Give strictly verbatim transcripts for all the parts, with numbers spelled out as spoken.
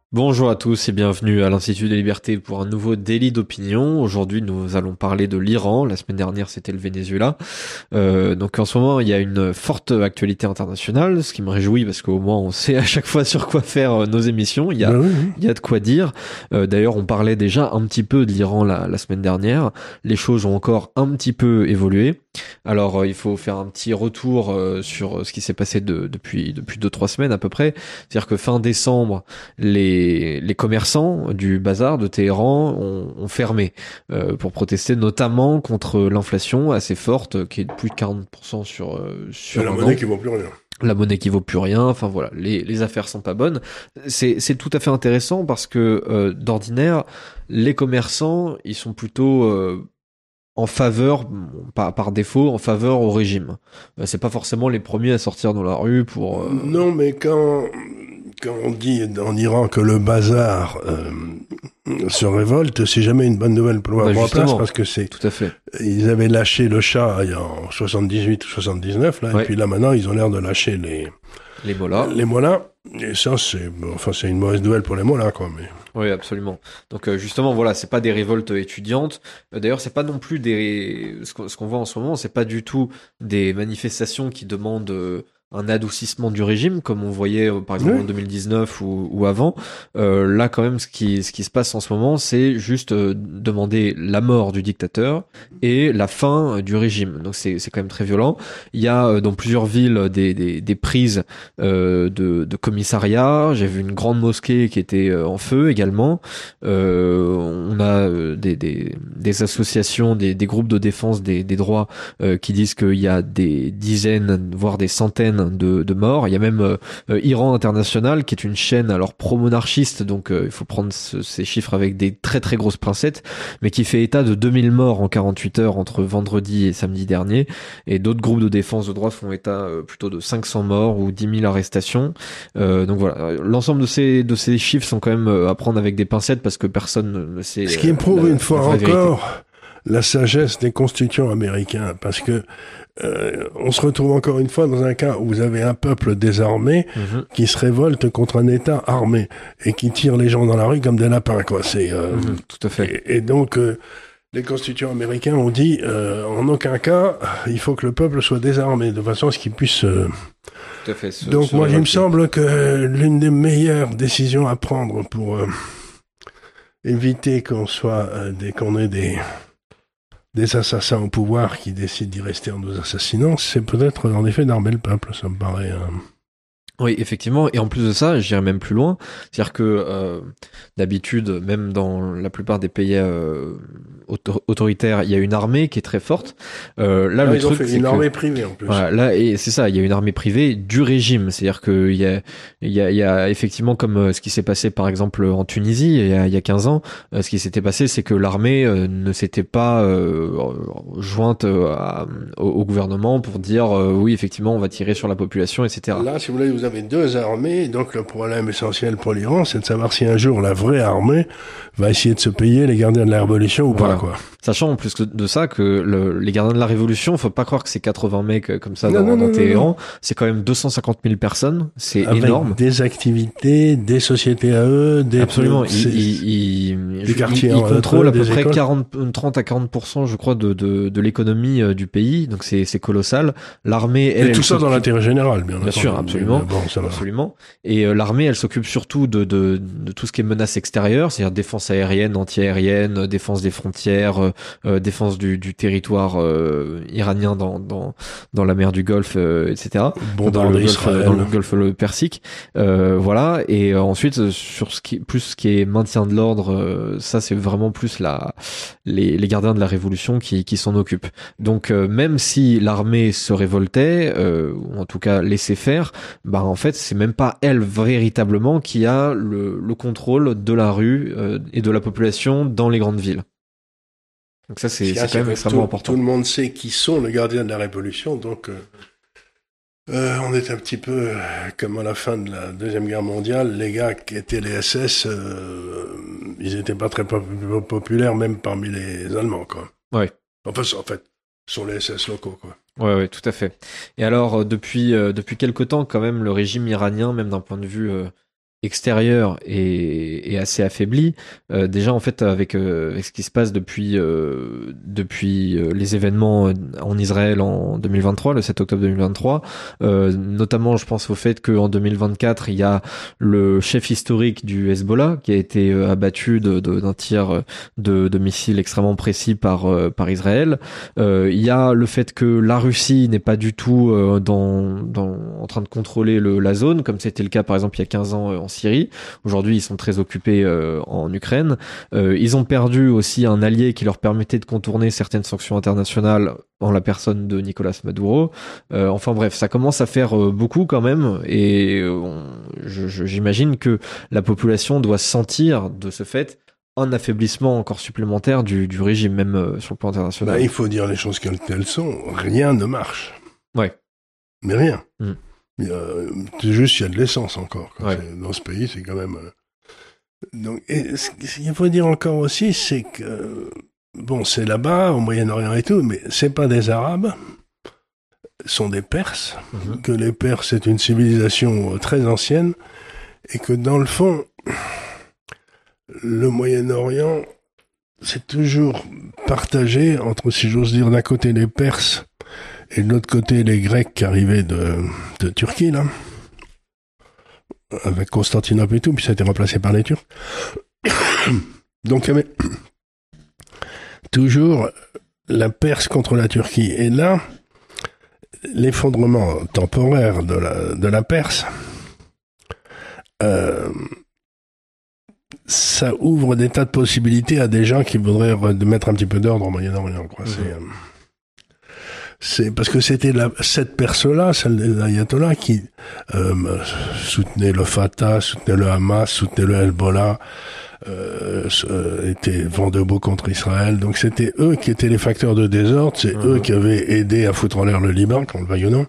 Bonjour à tous et bienvenue à l'Institut des Libertés pour un nouveau délit d'opinion. Aujourd'hui, nous allons parler de l'Iran. La semaine dernière, c'était le Venezuela. Euh, donc en ce moment, il y a une forte actualité internationale, ce qui me réjouit parce qu'au moins, on sait à chaque fois sur quoi faire euh, nos émissions. Il y a, Ben oui, oui. il y a de quoi dire. Euh, d'ailleurs, on parlait déjà un petit peu de l'Iran la, la semaine dernière. Les choses ont encore un petit peu évolué. Alors, euh, il faut faire un petit retour euh, sur ce qui s'est passé de, depuis depuis deux trois semaines à peu près. C'est-à-dire que fin décembre, les, les commerçants du bazar de Téhéran ont, ont fermé euh, pour protester notamment contre l'inflation assez forte qui est de plus de quarante pour cent sur, euh, Et sur la un monnaie an. qui vaut plus rien. La monnaie qui vaut plus rien, enfin voilà, les, les affaires sont pas bonnes. C'est, c'est tout à fait intéressant parce que euh, d'ordinaire, les commerçants, ils sont plutôt euh, en faveur, bon, par, par défaut, en faveur au régime. Euh, c'est pas forcément les premiers à sortir dans la rue pour... euh, Non, mais quand, quand on dit en Iran que le bazar euh, se révolte, c'est jamais une bonne nouvelle pour le Bah pouvoir en place justement, parce que c'est tout à fait. ils avaient lâché le chat il y a en soixante-dix-huit ou soixante-dix-neuf là, et Ouais, puis là maintenant ils ont l'air de lâcher les les mollahs. les mollahs. Et ça c'est bon, enfin c'est une mauvaise nouvelle pour les mollahs quoi. Mais Oui, absolument. Donc euh, justement, voilà, c'est pas des révoltes étudiantes. Euh, D'ailleurs, c'est pas non plus des ce qu'on ce qu'on voit en ce moment, c'est pas du tout des manifestations qui demandent euh, un adoucissement du régime, comme on voyait euh, par exemple en oui. deux mille dix-neuf ou, ou avant. Euh, là, quand même, ce qui ce qui se passe en ce moment, c'est juste euh, demander la mort du dictateur et la fin euh, du régime. Donc c'est c'est quand même très violent. Il y a euh, dans plusieurs villes des des, des prises euh, de, de commissariats. J'ai vu une grande mosquée qui était euh, en feu également. Euh, on a euh, des, des, des associations, des, des groupes de défense des, des droits euh, qui disent qu'il y a des dizaines, voire des centaines de, de morts. Il y a même euh, euh, Iran International, qui est une chaîne alors pro-monarchiste, donc euh, il faut prendre ce, ces chiffres avec des très très grosses pincettes, mais qui fait état de deux mille morts en quarante-huit heures entre vendredi et samedi dernier. Et d'autres groupes de défense de droits font état euh, plutôt de cinq cents morts ou dix mille arrestations. Euh, donc voilà, l'ensemble de ces de ces chiffres sont quand même euh, à prendre avec des pincettes parce que personne ne sait Ce qui euh, éprouve la, une la fois vraie vérité. encore la sagesse des constituants américains, parce que euh, on se retrouve encore une fois dans un cas où vous avez un peuple désarmé Mhm, qui se révolte contre un État armé et qui tire les gens dans la rue comme des lapins, quoi. C'est euh, mhm, tout à fait. et, et donc euh, les constituants américains ont dit euh, en aucun cas il faut que le peuple soit désarmé de façon à ce qu'il puisse. Euh... Tout à fait. Se, Donc se moi, il me révolter. semble que l'une des meilleures décisions à prendre pour euh, éviter qu'on soit euh, des qu'on ait des des assassins au pouvoir qui décident d'y rester en nous assassinant, c'est peut-être en effet d'armer le peuple, ça me paraît. Euh... Oui, effectivement. Et en plus de ça, j'irais même plus loin. C'est-à-dire que euh, d'habitude, même dans la plupart des pays euh, auto- autoritaires, il y a une armée qui est très forte. Euh, là, Là, le ils ont truc, fait c'est une que armée privée en plus. voilà, là, et c'est ça, il y a une armée privée du régime. C'est-à-dire qu'il y a, il y a, il y a effectivement comme euh, ce qui s'est passé par exemple en Tunisie il y a, il y a quinze ans, euh, ce qui s'était passé, c'est que l'armée euh, ne s'était pas euh, jointe euh, à- au, au gouvernement pour dire euh, oui, effectivement, on va tirer sur la population, et cetera. Là, si vous voulez, vous avez deux armées, donc le problème essentiel pour l'Iran, c'est de savoir si un jour la vraie armée va essayer de se payer les gardiens de la révolution ou Voilà. pas, quoi. Sachant en plus que de ça que le, les gardiens de la Révolution, faut pas croire que c'est quatre-vingts mecs euh, comme ça Non, dans, non, dans non, non, non. Téhéran, c'est quand même deux cent cinquante mille personnes, c'est Avec énorme. des activités, des sociétés à eux, des, Absolument, il, c'est- il, il, des il- quartiers il en contrôle à peu des près écoles. quarante, trente à quarante pour cent, je crois, de, de, de l'économie euh, du pays, donc c'est, c'est colossal. L'armée, elle, Et tout elle ça dans s'occupe, l'intérêt général, bien bien entendu. sûr, Mais, absolument, mais bon, ça va. absolument. Et euh, l'armée, elle s'occupe surtout de, de, de tout ce qui est menace extérieure, c'est-à-dire défense aérienne, anti-aérienne, euh, défense des frontières, euh, euh, défense du, du territoire euh, iranien dans, dans, dans la mer du Golfe, euh, et cetera. Enfin, dans le Bombarder golfe, Israël. dans le golfe le Persique, euh, voilà. Et euh, ensuite euh, sur ce qui, plus ce qui est maintien de l'ordre, euh, ça c'est vraiment plus la, les, les gardiens de la révolution qui, qui s'en occupent. Donc euh, même si l'armée se révoltait, euh, ou en tout cas laissait faire, bah en fait c'est même pas elle véritablement qui a le, le contrôle de la rue euh, et de la population dans les grandes villes. Donc ça Ce c'est qu'il y a, c'est quand c'est même que extrêmement tout, important. tout le monde sait qui sont les gardiens de la révolution, donc euh, euh, on est un petit peu euh, comme à la fin de la Deuxième Guerre mondiale, les gars qui étaient les S S, euh, ils étaient pas très pop- populaires même parmi les Allemands, quoi. Ouais. Enfin, en fait, sont les S S locaux, quoi. Ouais, ouais, tout à fait. Et alors, euh, depuis, euh, depuis quelque temps, quand même, le régime iranien, même d'un point de vue euh, extérieur est, est assez affaibli. Euh, déjà en fait avec, euh, avec ce qui se passe depuis euh, depuis euh, les événements en Israël en deux mille vingt-trois, le sept octobre deux mille vingt-trois, euh, notamment je pense au fait qu'en deux mille vingt-quatre il y a le chef historique du Hezbollah qui a été euh, abattu de, de, d'un tir de, de missiles extrêmement précis par euh, par Israël. Euh, il y a le fait que la Russie n'est pas du tout euh, dans, dans en train de contrôler le, la zone comme c'était le cas par exemple il y a quinze ans euh, en Syrie. Aujourd'hui, ils sont très occupés euh, en Ukraine. Euh, ils ont perdu aussi un allié qui leur permettait de contourner certaines sanctions internationales en la personne de Nicolas Maduro. Euh, enfin bref, ça commence à faire euh, beaucoup quand même et euh, on, je, je, j'imagine que la population doit sentir de ce fait un affaiblissement encore supplémentaire du, du régime, même euh, sur le plan international. Bah, il faut dire les choses qu'elles elles sont. Rien ne marche. Ouais. Mais rien. Mm. Euh, c'est juste il y a de l'essence encore ouais. dans ce pays, c'est quand même euh... donc et ce qu'il faut dire encore aussi, c'est que euh, bon, c'est là-bas au Moyen-Orient et tout, mais c'est pas des Arabes, ce sont des Perses, mm-hmm. que les Perses c'est une civilisation très ancienne et que dans le fond le Moyen-Orient c'est toujours partagé entre, si j'ose dire, d'un côté les Perses et de l'autre côté, les Grecs qui arrivaient de, de Turquie, là, avec Constantinople et tout, puis ça a été remplacé par les Turcs. Donc, il y avait toujours la Perse contre la Turquie. Et là, l'effondrement temporaire de la, de la Perse, euh, ça ouvre des tas de possibilités à des gens qui voudraient mettre un petit peu d'ordre au Moyen-Orient, quoi. Mmh. C'est... Euh, C'est parce que c'était la, cette Perse-là, celle des ayatollahs, qui euh, soutenait le Fatah, soutenait le Hamas, soutenait le Hezbollah, euh, euh, était vent debout contre Israël. Donc c'était eux qui étaient les facteurs de désordre, c'est mmh. eux qui avaient aidé à foutre en l'air le Liban, qu'on le veuille ou non.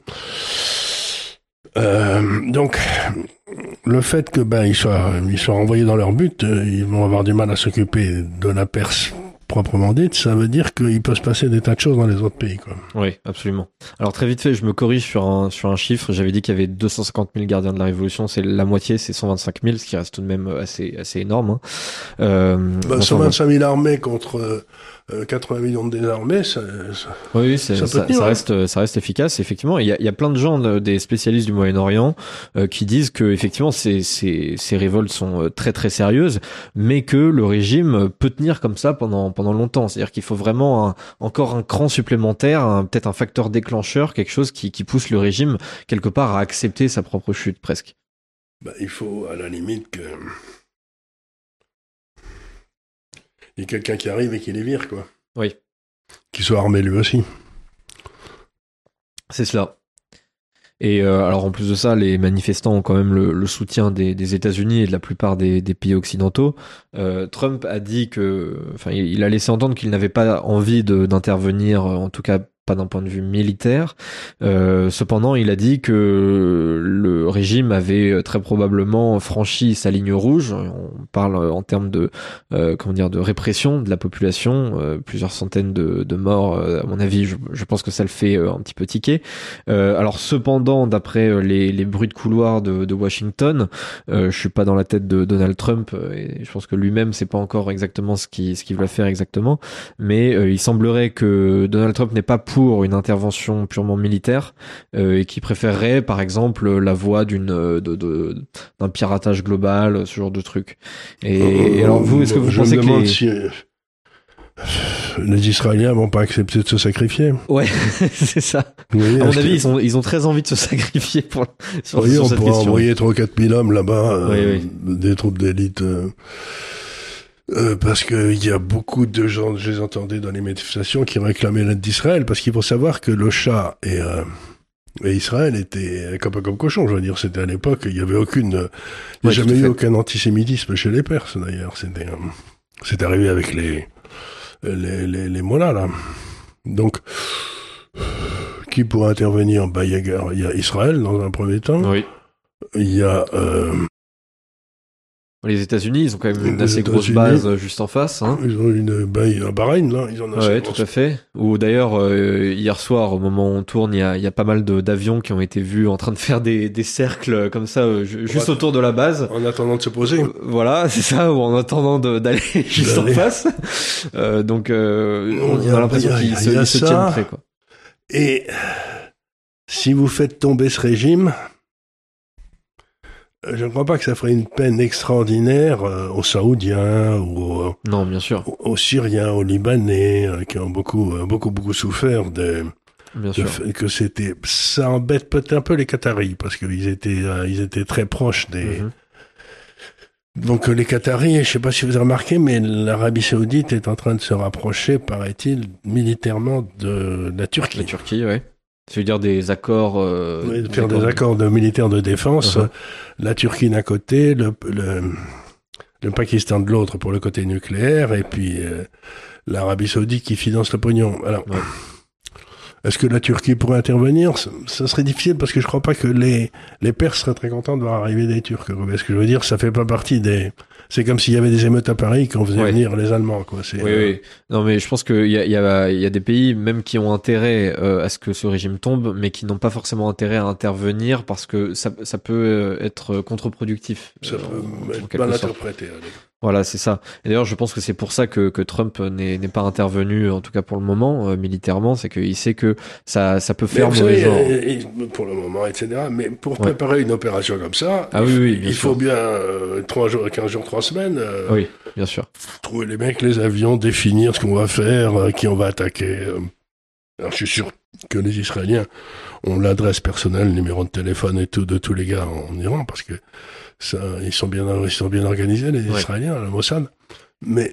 Euh, donc le fait que ben ils soient ils soient renvoyés dans leur but, euh, ils vont avoir du mal à s'occuper de la Perse proprement dite, ça veut dire qu'il peut se passer des tas de choses dans les autres pays, quoi. Oui, absolument. Alors très vite fait, je me corrige sur un sur un chiffre. J'avais dit qu'il y avait deux cent cinquante mille gardiens de la Révolution, c'est la moitié, c'est cent vingt-cinq mille, ce qui reste tout de même assez assez énorme. Hein. Euh, bah, cent vingt-cinq mille armées contre euh, quatre-vingts millions de désarmés, ça, ça, oui, c'est, ça, ça, tenir, ça reste hein. ça reste efficace. Effectivement, il y a il y a plein de gens, des spécialistes du Moyen-Orient, euh, qui disent que effectivement ces ces ces révoltes sont très très sérieuses, mais que le régime peut tenir comme ça pendant pendant longtemps. C'est-à-dire qu'il faut vraiment un, encore un cran supplémentaire, un, peut-être un facteur déclencheur, quelque chose qui, qui pousse le régime quelque part à accepter sa propre chute, presque. Bah, il faut, à la limite, que... il y ait quelqu'un qui arrive et qui les vire, quoi. Oui. Qui soit armé lui aussi. C'est cela. Et euh, alors en plus de ça, les manifestants ont quand même le, le soutien des, des États-Unis et de la plupart des, des pays occidentaux. Euh, Trump a dit que, enfin, il a laissé entendre qu'il n'avait pas envie de, d'intervenir, en tout cas pas d'un point de vue militaire. Euh, cependant, il a dit que le régime avait très probablement franchi sa ligne rouge. On parle en termes de, euh, comment dire, de répression de la population, euh, plusieurs centaines de, de morts. Euh, à mon avis, je, je pense que ça le fait euh, un petit peu tiquer. Euh, alors, cependant, d'après les, les bruits de couloir de, de Washington, euh, je suis pas dans la tête de Donald Trump et je pense que lui-même, c'est pas encore exactement ce qu'il ce qu'il va faire exactement. Mais euh, il semblerait que Donald Trump n'est pas pour une intervention purement militaire euh, et qui préférerait par exemple la voie d'une de, de, d'un piratage global, ce genre de truc. Et, euh, et alors vous, est-ce que vous je pensez me que demande les... si les Israéliens vont pas accepter de se sacrifier? Ouais, c'est ça. Oui, à mon avis, que... ils ont ils ont très envie de se sacrifier pour sur, oui, sur on cette pourra question. envoyer trois ou quatre mille hommes là-bas, euh, oui, oui. des troupes d'élite. Euh... Euh, parce que il y a beaucoup de gens, je les entendais dans les manifestations, qui réclamaient l'aide d'Israël, parce qu'il faut savoir que le Shah et, euh, et Israël étaient comme comme cochon. Je veux dire, c'était à l'époque, il y avait aucune, il n'y a ouais, jamais eu aucun antisémitisme chez les Perses d'ailleurs. C'était, euh, c'est arrivé avec les les les, les mollahs là. Donc, qui pourrait intervenir? Bah, il y a, il y a Israël dans un premier temps. Oui. Il y a euh, Les États-Unis, ils ont quand même une Les assez grosse États-Unis. base juste en face. Hein. Ils ont une baille à Bahreïn, là. Ils en ont Ouais, assez tout grosse. à fait. Ou d'ailleurs, euh, hier soir, au moment où on tourne, il y a, il y a pas mal de, d'avions qui ont été vus en train de faire des, des cercles comme ça, euh, ju- juste Ouais. autour de la base. En attendant de se poser. Euh, Voilà, c'est ça, ou en attendant de- d'aller juste en D'aller. face. Euh, donc, euh, on Il y a- a l'impression il y a- qu'ils se, il y a ils se ça. tiennent prêts, quoi. Et si vous faites tomber ce régime, euh, je ne crois pas que ça ferait une peine extraordinaire euh, aux Saoudiens ou euh, Non, bien sûr, aux Syriens, aux Libanais, euh, qui ont beaucoup, euh, beaucoup, beaucoup souffert de, bien de sûr. fait que c'était. Ça embête peut-être un peu les Qataris parce qu'ils étaient, euh, ils étaient très proches des. Mhm. Donc euh, les Qataris, je ne sais pas si vous avez remarqué, mais l'Arabie Saoudite est en train de se rapprocher, paraît-il, militairement de la Turquie. La Turquie, ouais. Ça veut dire des accords... Euh, Oui, de faire des accords de militaires de défense. Uh-huh. La Turquie d'un côté, le, le, le Pakistan de l'autre pour le côté nucléaire, et puis euh, l'Arabie Saoudite qui finance le pognon. Alors, Ouais. est-ce que la Turquie pourrait intervenir? Ça, ça serait difficile parce que je crois pas que les, les Perses seraient très contents de voir arriver des Turcs. Vous voyez ce que je veux dire? Ça fait pas partie des... C'est comme s'il y avait des émeutes à Paris quand on faisait Ouais. venir les Allemands, quoi. C'est, Oui, euh, oui. Non, mais je pense qu'il y a, il y, a, il y a des pays même qui ont intérêt euh, à ce que ce régime tombe, mais qui n'ont pas forcément intérêt à intervenir parce que ça, ça peut euh, être contre-productif. ça euh, peut en- en être quelque mal sorte. interprété. allez. Voilà, c'est ça. Et d'ailleurs, je pense que c'est pour ça que, que Trump n'est, n'est pas intervenu, en tout cas pour le moment, euh, militairement, c'est qu'il sait que ça, ça peut Mais faire vous mauvais savez, genre. euh, et- pour le moment, et cetera. Mais pour Ouais. préparer une opération comme ça, Ah oui, oui, bien il sûr. faut bien euh, trois jours, quinze jours, trois semaines. euh, Oui, bien sûr. Trouver les mecs, les avions, définir ce qu'on va faire, euh, qui on va attaquer. euh. Alors, je suis sûr que les Israéliens ont l'adresse personnelle, le numéro de téléphone et tout de tous les gars en Iran, parce que ça, ils sont bien, ils sont bien organisés, les Ouais. Israéliens, le Mossad. Mais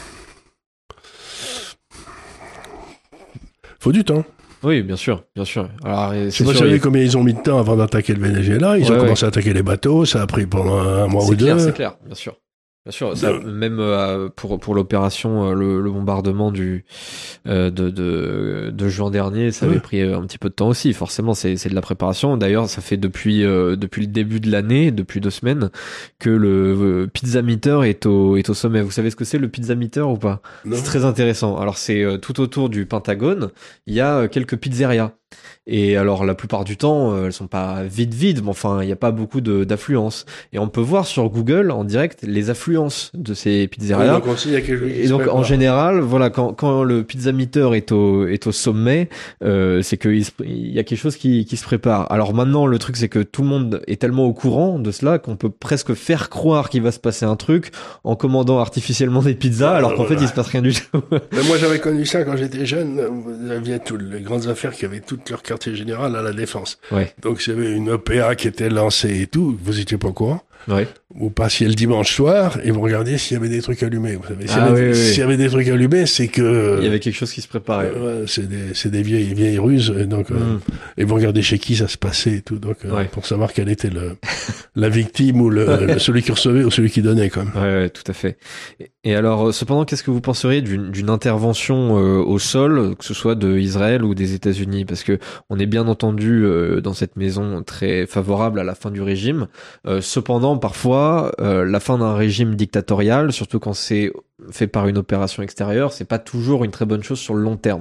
faut du temps. Oui, bien sûr, bien sûr. Alors, et Je c'est sais pas sûr, si vous savez il- combien ils ont mis de temps avant d'attaquer le Venezuela. Ils Ouais, ont ouais. commencé à attaquer les bateaux. Ça a pris pendant un mois c'est ou clair, deux. c'est clair, bien sûr. Bien sûr, ça, De- même euh, pour pour l'opération, euh, le, le bombardement du euh, de, de de juin dernier, ça avait Ouais. pris euh, un petit peu de temps aussi. Forcément, c'est c'est de la préparation. D'ailleurs, ça fait depuis euh, depuis le début de l'année, depuis deux semaines, que le euh, pizza meter est au est au sommet. Vous savez ce que c'est le pizza meter ou pas? Non. C'est très intéressant. Alors c'est euh, tout autour du Pentagone, il y a euh, quelques pizzerias. Et alors la plupart du temps, euh, elles sont pas vides vides, mais enfin il n'y a pas beaucoup de d'affluence. Et on peut voir sur Google en direct les affluences de ces Oui, pizzerias. donc on sait, il y a quelque chose qui Et se donc en prépare. général, voilà, quand quand le pizza meter est au est au sommet, euh, c'est que il, se- il y a quelque chose qui qui se prépare. Alors maintenant le truc c'est que tout le monde est tellement au courant de cela qu'on peut presque faire croire qu'il va se passer un truc en commandant artificiellement des pizzas, alors qu'en fait il se passe rien du tout. Mais moi, j'avais connu ça quand j'étais jeune. Vous aviez toutes les grandes affaires qui avaient tout leur quartier général à la Défense. Ouais, Donc, il y avait une O P A qui était lancée et tout. Vous étiez pas au courant. ouais. Vous passiez le dimanche soir et vous regardiez s'il y avait des trucs allumés. Vous savez, s'il y Ah avait, oui, oui, s'il y oui. avait des trucs allumés, c'est que... Il y avait quelque chose qui se préparait. euh, ouais, c'est des, c'est des vieilles, vieilles ruses. Et donc, euh, Mm. et vous regardez chez qui ça se passait et tout. Donc, euh, Ouais. pour savoir quel était le, la victime ou le, le- celui qui recevait ou celui qui donnait, quand même. Ouais, ouais, tout à fait. Et, et alors, euh, cependant, qu'est-ce que vous penseriez d'une d'une intervention euh, au sol, que ce soit de Israël ou des États-Unis? Parce que on est bien entendu euh, dans cette maison très favorable à la fin du régime. Euh, cependant, parfois, euh, la fin d'un régime dictatorial, surtout quand c'est fait par une opération extérieure, c'est pas toujours une très bonne chose sur le long terme.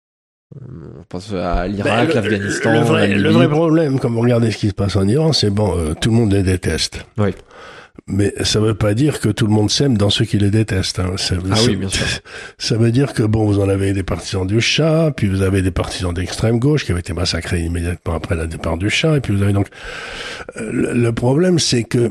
On pense à l'Irak, Ben, le- l'Afghanistan, Le la vrai, Libye. le vrai problème, comme vous regardez ce qui se passe en Iran, c'est bon, euh, tout le monde les déteste. Oui. Mais ça veut pas dire que tout le monde s'aime dans ceux qui les détestent. Hein. Ça, Ah ça- oui, bien sûr. Ça veut dire que bon, vous en avez des partisans du Shah, puis vous avez des partisans d'extrême gauche qui avaient été massacrés immédiatement après le départ du Shah, et puis vous avez donc euh, le, le problème, c'est que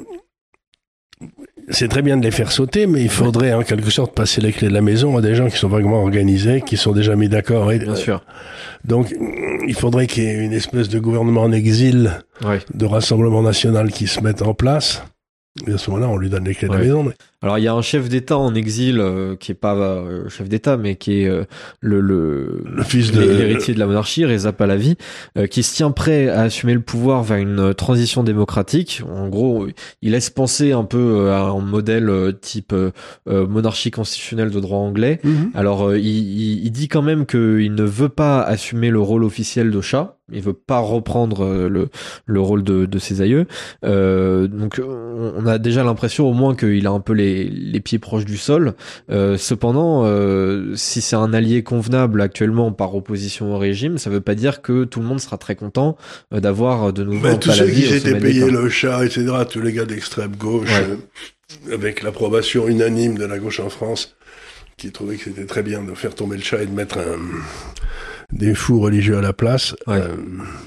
c'est très bien de les faire sauter, mais il faudrait en quelque sorte passer les clés de la maison à des gens qui sont vaguement organisés, qui sont déjà mis d'accord. Et, Bien sûr. donc, il faudrait qu'il y ait une espèce de gouvernement en exil, Ouais. de rassemblement national qui se mette en place. Et à ce moment-là, on lui donne les clés de Ouais. la maison. Mais... Alors il y a un chef d'État en exil euh, qui est pas euh, chef d'État mais qui est euh, le, le Le fils de... l'héritier de la monarchie, Reza Pahlavi, euh, qui se tient prêt à assumer le pouvoir vers une euh, transition démocratique. En gros, il laisse penser un peu euh, à un modèle euh, type euh, euh, monarchie constitutionnelle de droit anglais. Mhm. Alors euh, il, il, il dit quand même qu'il ne veut pas assumer le rôle officiel de Shah. il veut pas reprendre le le rôle de de ses aïeux. Euh, donc on a déjà l'impression au moins qu'il a un peu les les pieds proches du sol. Euh, cependant, euh, si c'est un allié convenable actuellement par opposition au régime, ça veut pas dire que tout le monde sera très content euh, d'avoir de nouveau Mais tous ceux qui s'étaient payé d'état. le chat, et cetera, tous les gars d'extrême gauche, Ouais. euh, avec l'approbation unanime de la gauche en France, qui trouvaient que c'était très bien de faire tomber le chat et de mettre un, des fous religieux à la place. Ouais. Euh,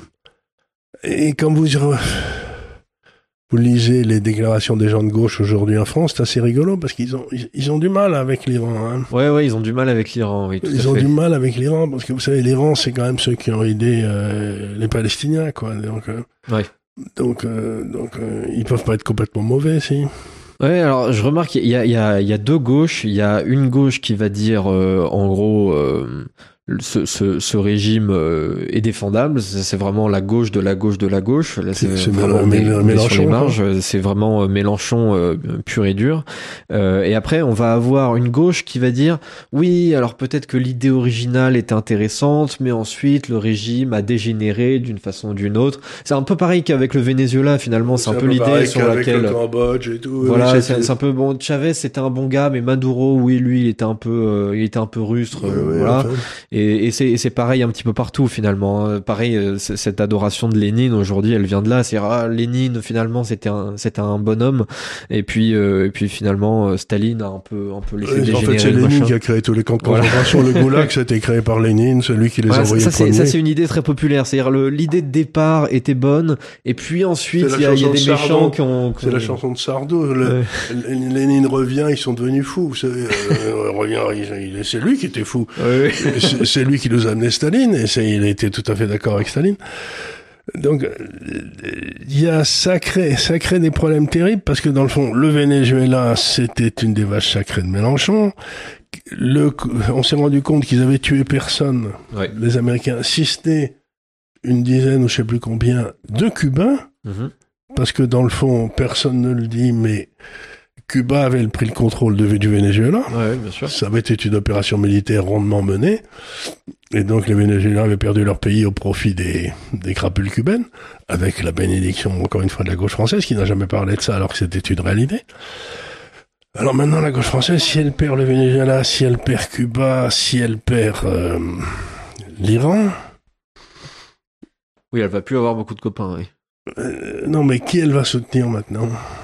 et quand vous vous lisez les déclarations des gens de gauche aujourd'hui en France, c'est assez rigolo parce qu'ils ont ils, ils ont du mal avec l'Iran. Hein. Ouais, ouais, ils ont du mal avec l'Iran. Oui, tout Ils à ont fait. du mal avec l'Iran parce que vous savez, l'Iran, c'est quand même ceux qui ont aidé euh, les Palestiniens, quoi. Donc, euh, Ouais. donc, euh, donc, euh, ils peuvent pas être complètement mauvais, si. Ouais, alors je remarque qu'il y a, il y a, il y a deux gauches. Il y a une gauche qui va dire, euh, en gros, euh, ce, ce, ce régime euh, est défendable. C'est c'est vraiment la gauche de la gauche de la gauche. Là, c'est C'est vraiment Mél- on est- Mél- on est sur Mélenchon, les quoi. marges. C'est vraiment euh, Mélenchon euh, pur et dur. Euh, et après, on va avoir une gauche qui va dire, oui, alors peut-être que l'idée originale était intéressante, mais ensuite le régime a dégénéré d'une façon ou d'une autre. C'est un peu pareil qu'avec le Venezuela. Finalement, c'est un peu l'idée pareil sur qu'avec laquelle. le Cambodge et tout. Voilà, Oui, c'est c'est un peu bon. Chavez c'était un bon gars, mais Maduro, oui, lui, il était un peu, euh, il était un peu rustre, Ouais, euh, ouais, voilà. enfin. Et, et c'est et c'est pareil un petit peu partout finalement. Euh, Pareil, euh, c- cette adoration de Lénine aujourd'hui, elle vient de là. C'est ah, Lénine finalement c'était un c'était un bonhomme. Et puis euh, et puis finalement euh, Staline a un peu un peu laissé Ouais, en dégénérer fait, c'est le Lénine machin. qui a créé tous les camps de Voilà. concentration. Le Goulag, c'était créé par Lénine, celui qui les Ouais, a envoyés ça, le c'est, premier. ça c'est une idée très populaire. C'est-à-dire le- l'idée de départ était bonne, et puis ensuite C'est la il y a, il y a chanson des de méchants Sardou. qui ont. qui C'est la ont- chanson de Sardou. Le- Ouais. L- Lénine revient, ils sont devenus fous. Vous savez, euh, revient, il- il- c'est lui qui était fou. Ouais, ouais. C'est c'est lui qui nous a amené Staline, et c'est, il était tout à fait d'accord avec Staline. Donc, euh, il y a sacré, sacré des problèmes terribles, parce que dans le fond, le Venezuela, c'était une des vaches sacrées de Mélenchon. Le, on s'est rendu compte qu'ils avaient tué personne, Ouais. les Américains, si ce n'est une dizaine ou je sais plus combien de Cubains, Mhm. parce que dans le fond, personne ne le dit, mais Cuba avait pris le contrôle de, du Venezuela. Ouais, bien sûr. Ça avait été une opération militaire rondement menée. Et donc, les Vénézuéliens avaient perdu leur pays au profit des, des crapules cubaines, avec la bénédiction, encore une fois, de la gauche française, qui n'a jamais parlé de ça alors que c'était une réalité. Alors maintenant, la gauche française, si elle perd le Venezuela, si elle perd Cuba, si elle perd euh, l'Iran, Oui, elle va plus avoir beaucoup de copains. Oui. euh, non, mais qui elle va soutenir maintenant?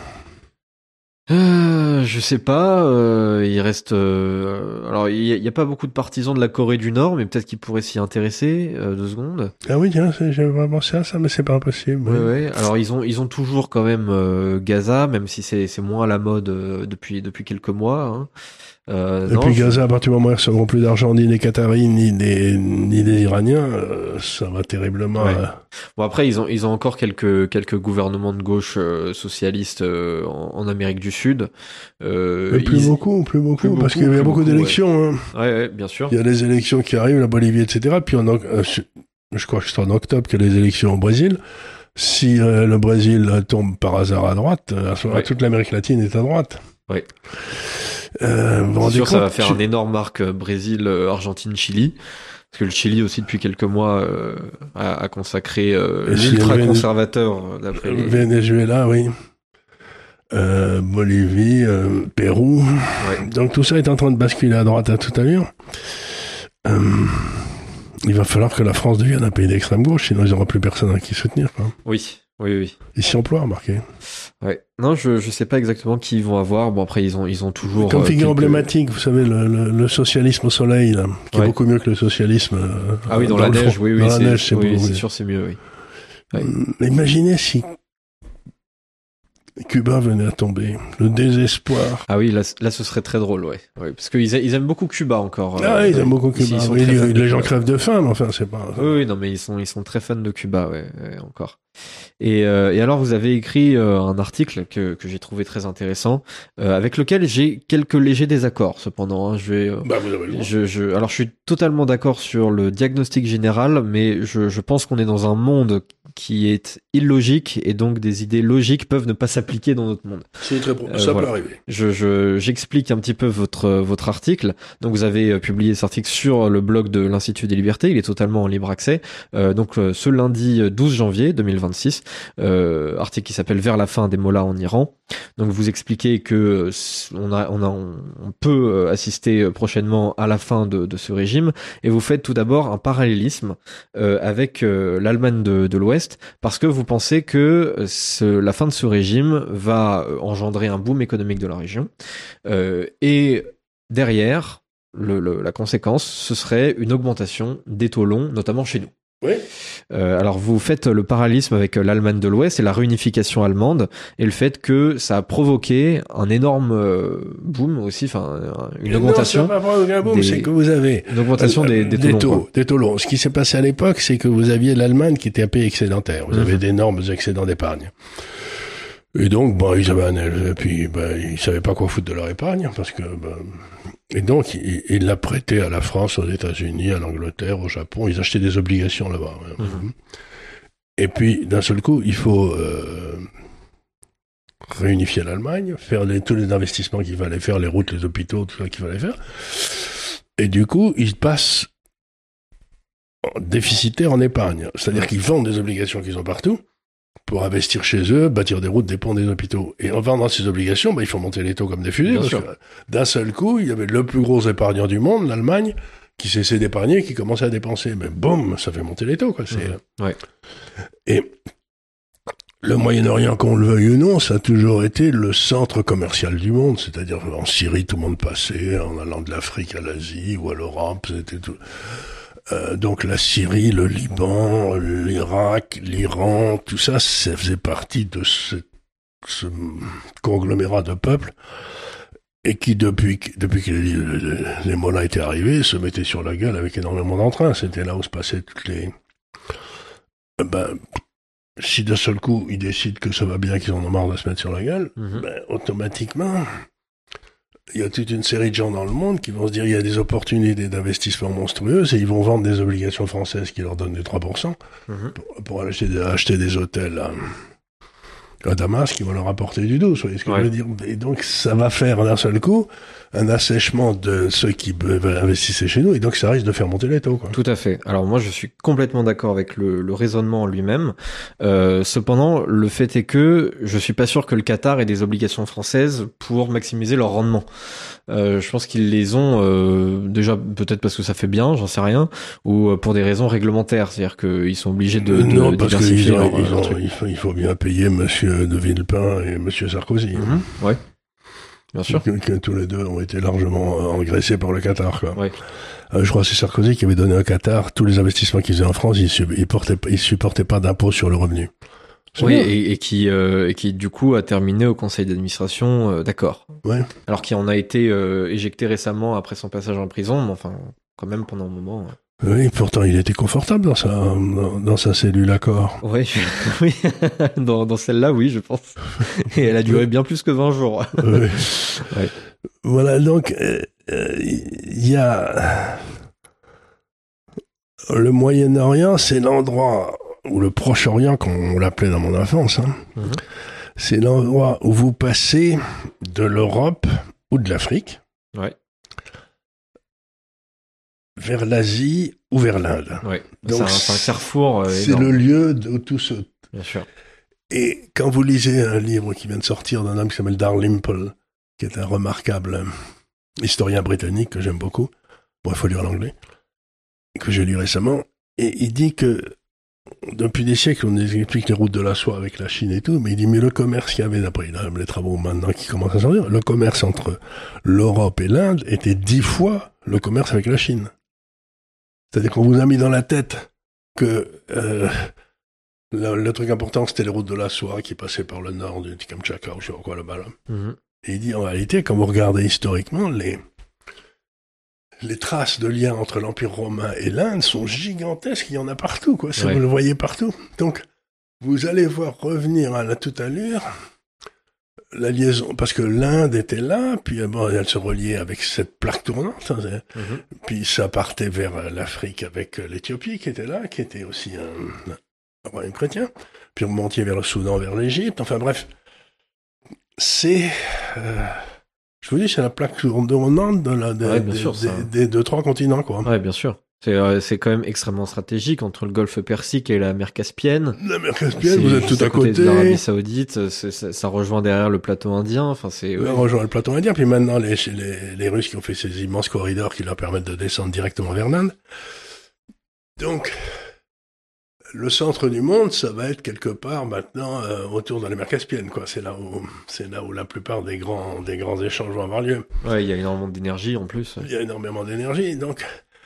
Euh, je sais pas. Euh, il reste. Euh, alors, il y, a- il y a pas beaucoup de partisans de la Corée du Nord, mais peut-être qu'ils pourraient s'y intéresser. Euh, deux secondes. Ah oui, tiens, c'est- j'avais pas pensé à ça, mais c'est pas impossible. Ouais, oui. ouais. Alors, ils ont, ils ont toujours quand même euh, Gaza, même si c'est, c'est moins à la mode euh, depuis, depuis quelques mois. Hein. Euh, Et non, puis je- Gaza, à partir du moment où ils ne recevront plus d'argent ni des Qataris, ni des, ni des Iraniens, euh, ça va terriblement... Ouais. euh, Bon, après, ils ont, ils ont encore quelques, quelques gouvernements de gauche euh, socialistes euh, en, en Amérique du Sud. Euh, mais plus ils- beaucoup, plus beaucoup, plus parce beaucoup, qu'il y a plus beaucoup beaucoup, d'élections. Hein. Ouais, ouais, bien sûr. Il y a les élections qui arrivent, la Bolivie, et cetera. Puis en, oc- euh, je, je crois que c'est en octobre qu'il y a les élections au Brésil. Si euh, le Brésil euh, tombe par hasard à droite, euh, à ce moment-là, Ouais. toute l'Amérique latine est à droite. Ouais. Euh, vous vous C'est rendez sûr, ça va compte, faire tu- un énorme arc euh, Brésil, euh, Argentine, Chili. Parce que le Chili aussi, depuis quelques mois, euh, a, a consacré euh, Et si le l'ultra-conservateur, euh, d'après le les... Venezuela, oui. Euh, Bolivie, euh, Pérou. Ouais. Donc tout ça est en train de basculer à droite à toute allure. Euh, il va falloir que la France devienne un pays d'extrême gauche, sinon ils n'auront plus personne à qui soutenir. Quoi. Oui, oui, oui. Ils s'y emploient, remarquez. Ouais. Non, je je sais pas exactement qui ils vont avoir. Bon, après, ils ont, ils ont toujours... Comme euh, figure quelques- emblématique, vous savez, le, le, le socialisme au soleil, là, qui Ouais. est beaucoup mieux que le socialisme. euh, Ah oui, dans, la le neige, front. oui, oui. Dans la c'est, neige, c'est oui, beaucoup c'est mieux. sûr, c'est mieux, oui. Ouais. Hum, Imaginez si Cuba venait à tomber. Le désespoir. Ah oui, là, là, ce serait très drôle, ouais. Ouais, parce qu'ils a- ils aiment beaucoup Cuba encore. Ah, euh, ils aiment beaucoup ils- Cuba. ils sont Oui, très les fans de les gens Cuba. crèvent de faim, mais enfin, c'est pas... Oui, oui, non, mais ils sont, ils sont très fans de Cuba, ouais, ouais, encore. Et, euh, et alors, vous avez écrit euh, un article que, que j'ai trouvé très intéressant, euh, avec lequel j'ai quelques légers désaccords, cependant. Hein, je vais, euh, Bah, vous avez le droit. je, je, alors, je suis totalement d'accord sur le diagnostic général, mais je, je pense qu'on est dans un monde qui est illogique, et donc des idées logiques peuvent ne pas s'appliquer s'appliquer dans notre monde. C'est très pro- Euh, ça voilà. peut arriver. Je, je, j'explique un petit peu votre, votre article. Donc, vous avez euh, publié cet article sur le blog de l'Institut des Libertés. Il est totalement en libre accès. Euh, donc, euh, ce lundi douze janvier deux mille vingt-six, euh, article qui s'appelle Vers la fin des mollahs en Iran. Donc, vous expliquez que on a, on a, on peut assister prochainement à la fin de, de ce régime. Et vous faites tout d'abord un parallélisme euh, avec euh, l'Allemagne de, de l'Ouest, parce que vous pensez que ce, la fin de ce régime va engendrer un boom économique de la région. Euh, et derrière, le, le, la conséquence, ce serait une augmentation des taux longs, notamment chez nous. Oui. Euh, alors vous faites le parallélisme avec l'Allemagne de l'Ouest et la réunification allemande et le fait que ça a provoqué un énorme euh, boom aussi, enfin une augmentation. Non, ça va pas provoquer un boom, des... c'est que vous avez une augmentation euh, des, des, des taux, taux, longs, des taux longs. Ce qui s'est passé à l'époque, c'est que vous aviez l'Allemagne qui était un pays excédentaire. Vous mmh. avez d'énormes excédents d'épargne. Et donc, bon, ils avaient un, et puis, ben, ils savaient pas quoi foutre de leur épargne, parce que, ben, et donc, ils, ils la prêtaient à la France, aux États-Unis, à l'Angleterre, au Japon. Ils achetaient des obligations là-bas. Mmh. Et puis, d'un seul coup, il faut euh, réunifier l'Allemagne, faire les, tous les investissements qu'il fallait faire, les routes, les hôpitaux, tout ça qu'il fallait faire. Et du coup, ils passent déficitaires en épargne. C'est-à-dire qu'ils vendent des obligations qu'ils ont partout pour investir chez eux, bâtir des routes, des ponts, des hôpitaux. Et en vendant ces obligations, bah, il faut monter les taux comme des fusils. Bien parce sûr. que d'un seul coup, il y avait le plus gros épargnant du monde, l'Allemagne, qui cessait d'épargner, qui commençait à dépenser. Mais boum, ça fait monter les taux, quoi. C'est... Mmh. Ouais. Et le Moyen-Orient, qu'on le veuille ou non, ça a toujours été le centre commercial du monde. C'est-à-dire, en Syrie, tout le monde passait, en allant de l'Afrique à l'Asie ou à l'Europe, c'était tout. Euh, donc la Syrie, le Liban, l'Irak, l'Iran, tout ça, ça faisait partie de ce, ce conglomérat de peuples et qui, depuis, depuis que les, les, les mollahs étaient arrivés, se mettaient sur la gueule avec énormément d'entrain. C'était là où se passaient toutes les... Ben, si d'un seul coup, ils décident que ça va bien, qu'ils en ont marre de se mettre sur la gueule, mmh. ben, automatiquement... Il y a toute une série de gens dans le monde qui vont se dire il y a des opportunités d'investissement monstrueuses et ils vont vendre des obligations françaises qui leur donnent du trois pour cent mmh. pour, pour acheter, des, acheter des hôtels à, à Damas qui vont leur apporter du dos. Vous voyez ce que ouais. je veux dire? Et donc ça va faire d'un seul coup un assèchement de ceux qui veulent investir chez nous et donc ça risque de faire monter les taux, quoi. Tout à fait. Alors moi je suis complètement d'accord avec le, le raisonnement en lui-même. Euh, cependant le fait est que je suis pas sûr que le Qatar ait des obligations françaises pour maximiser leur rendement. Euh, je pense qu'ils les ont euh, déjà peut-être parce que ça fait bien, j'en sais rien, ou pour des raisons réglementaires, c'est-à-dire qu'ils sont obligés de, de non, diversifier parce leur, ils ont, leur truc. Il faut, il faut bien payer Monsieur de Villepin et Monsieur Sarkozy. Mm-hmm. Ouais. Bien sûr. Que, que tous les deux ont été largement engraissés par le Qatar, quoi. Ouais. Euh, je crois que c'est Sarkozy qui avait donné au Qatar tous les investissements qu'ils faisaient en France, ils, ils portaient, ils supportaient pas d'impôt sur le revenu. C'est oui, et, et qui euh, et qui du coup a terminé au conseil d'administration euh, d'accord. Ouais. Alors qu'il en a été euh, éjecté récemment après son passage en prison, mais enfin quand même pendant un moment. Euh... Oui, pourtant il était confortable dans sa dans, dans sa cellule à corps. Oui, oui, dans dans celle-là, oui, je pense. Et elle a duré bien plus que vingt jours. Oui. Ouais. Voilà, donc il euh, euh, y a le Moyen-Orient, c'est l'endroit ou le Proche-Orient, comme on l'appelait dans mon enfance, hein. Mm-hmm. C'est l'endroit où vous passez de l'Europe ou de l'Afrique. Ouais. Vers l'Asie ou vers l'Inde. Ouais. Donc, c'est, un, c'est un carrefour. Euh, c'est le lieu où tout se... Bien sûr. Et quand vous lisez un livre qui vient de sortir d'un homme qui s'appelle Dalrymple, qui est un remarquable historien britannique que j'aime beaucoup, bon, il faut lire l'anglais, que j'ai lu récemment, et il dit que depuis des siècles, on nous explique les routes de la soie avec la Chine et tout, mais il dit, mais le commerce qu'il y avait, d'après les travaux maintenant qui commencent à sortir, le commerce entre l'Europe et l'Inde était dix fois le commerce avec la Chine. C'est-à-dire qu'on vous a mis dans la tête que euh, le, le truc important, c'était les routes de la soie qui passaient par le nord du Kamtchatka ou je sais pas quoi là-bas. Là. Mm-hmm. Et il dit, en réalité, quand vous regardez historiquement, les, les traces de liens entre l'Empire romain et l'Inde sont gigantesques, il y en a partout, quoi. Ça, ouais. Vous le voyez partout. Donc, vous allez voir revenir à la toute allure la liaison, parce que l'Inde était là, puis bon, elle se reliait avec cette plaque tournante, hein, mm-hmm. Puis ça partait vers l'Afrique avec l'Éthiopie qui était là, qui était aussi un, un royaume chrétien, puis on montait vers le Soudan, vers l'Égypte, enfin bref. c'est, euh, je vous dis, c'est la plaque tournante de la, de, Ouais, bien des, sûr, des, ça. des deux, trois continents, quoi. Ouais, bien sûr. C'est, euh, c'est quand même extrêmement stratégique entre le golfe Persique et la mer Caspienne. La mer Caspienne, vous C'est êtes juste tout à côté. de l'Arabie Saoudite, c'est- ça, ça rejoint derrière le plateau indien. Enfin, c'est. On Ouais. rejoint le plateau indien, puis maintenant les, les, les Russes qui ont fait ces immenses corridors qui leur permettent de descendre directement vers l'Inde. Donc, le centre du monde, ça va être quelque part maintenant euh, autour de la mer Caspienne, quoi. C'est là où, c'est là où la plupart des grands, des grands échanges vont avoir lieu. Ouais, il y a énormément d'énergie en plus. Il y a énormément d'énergie, donc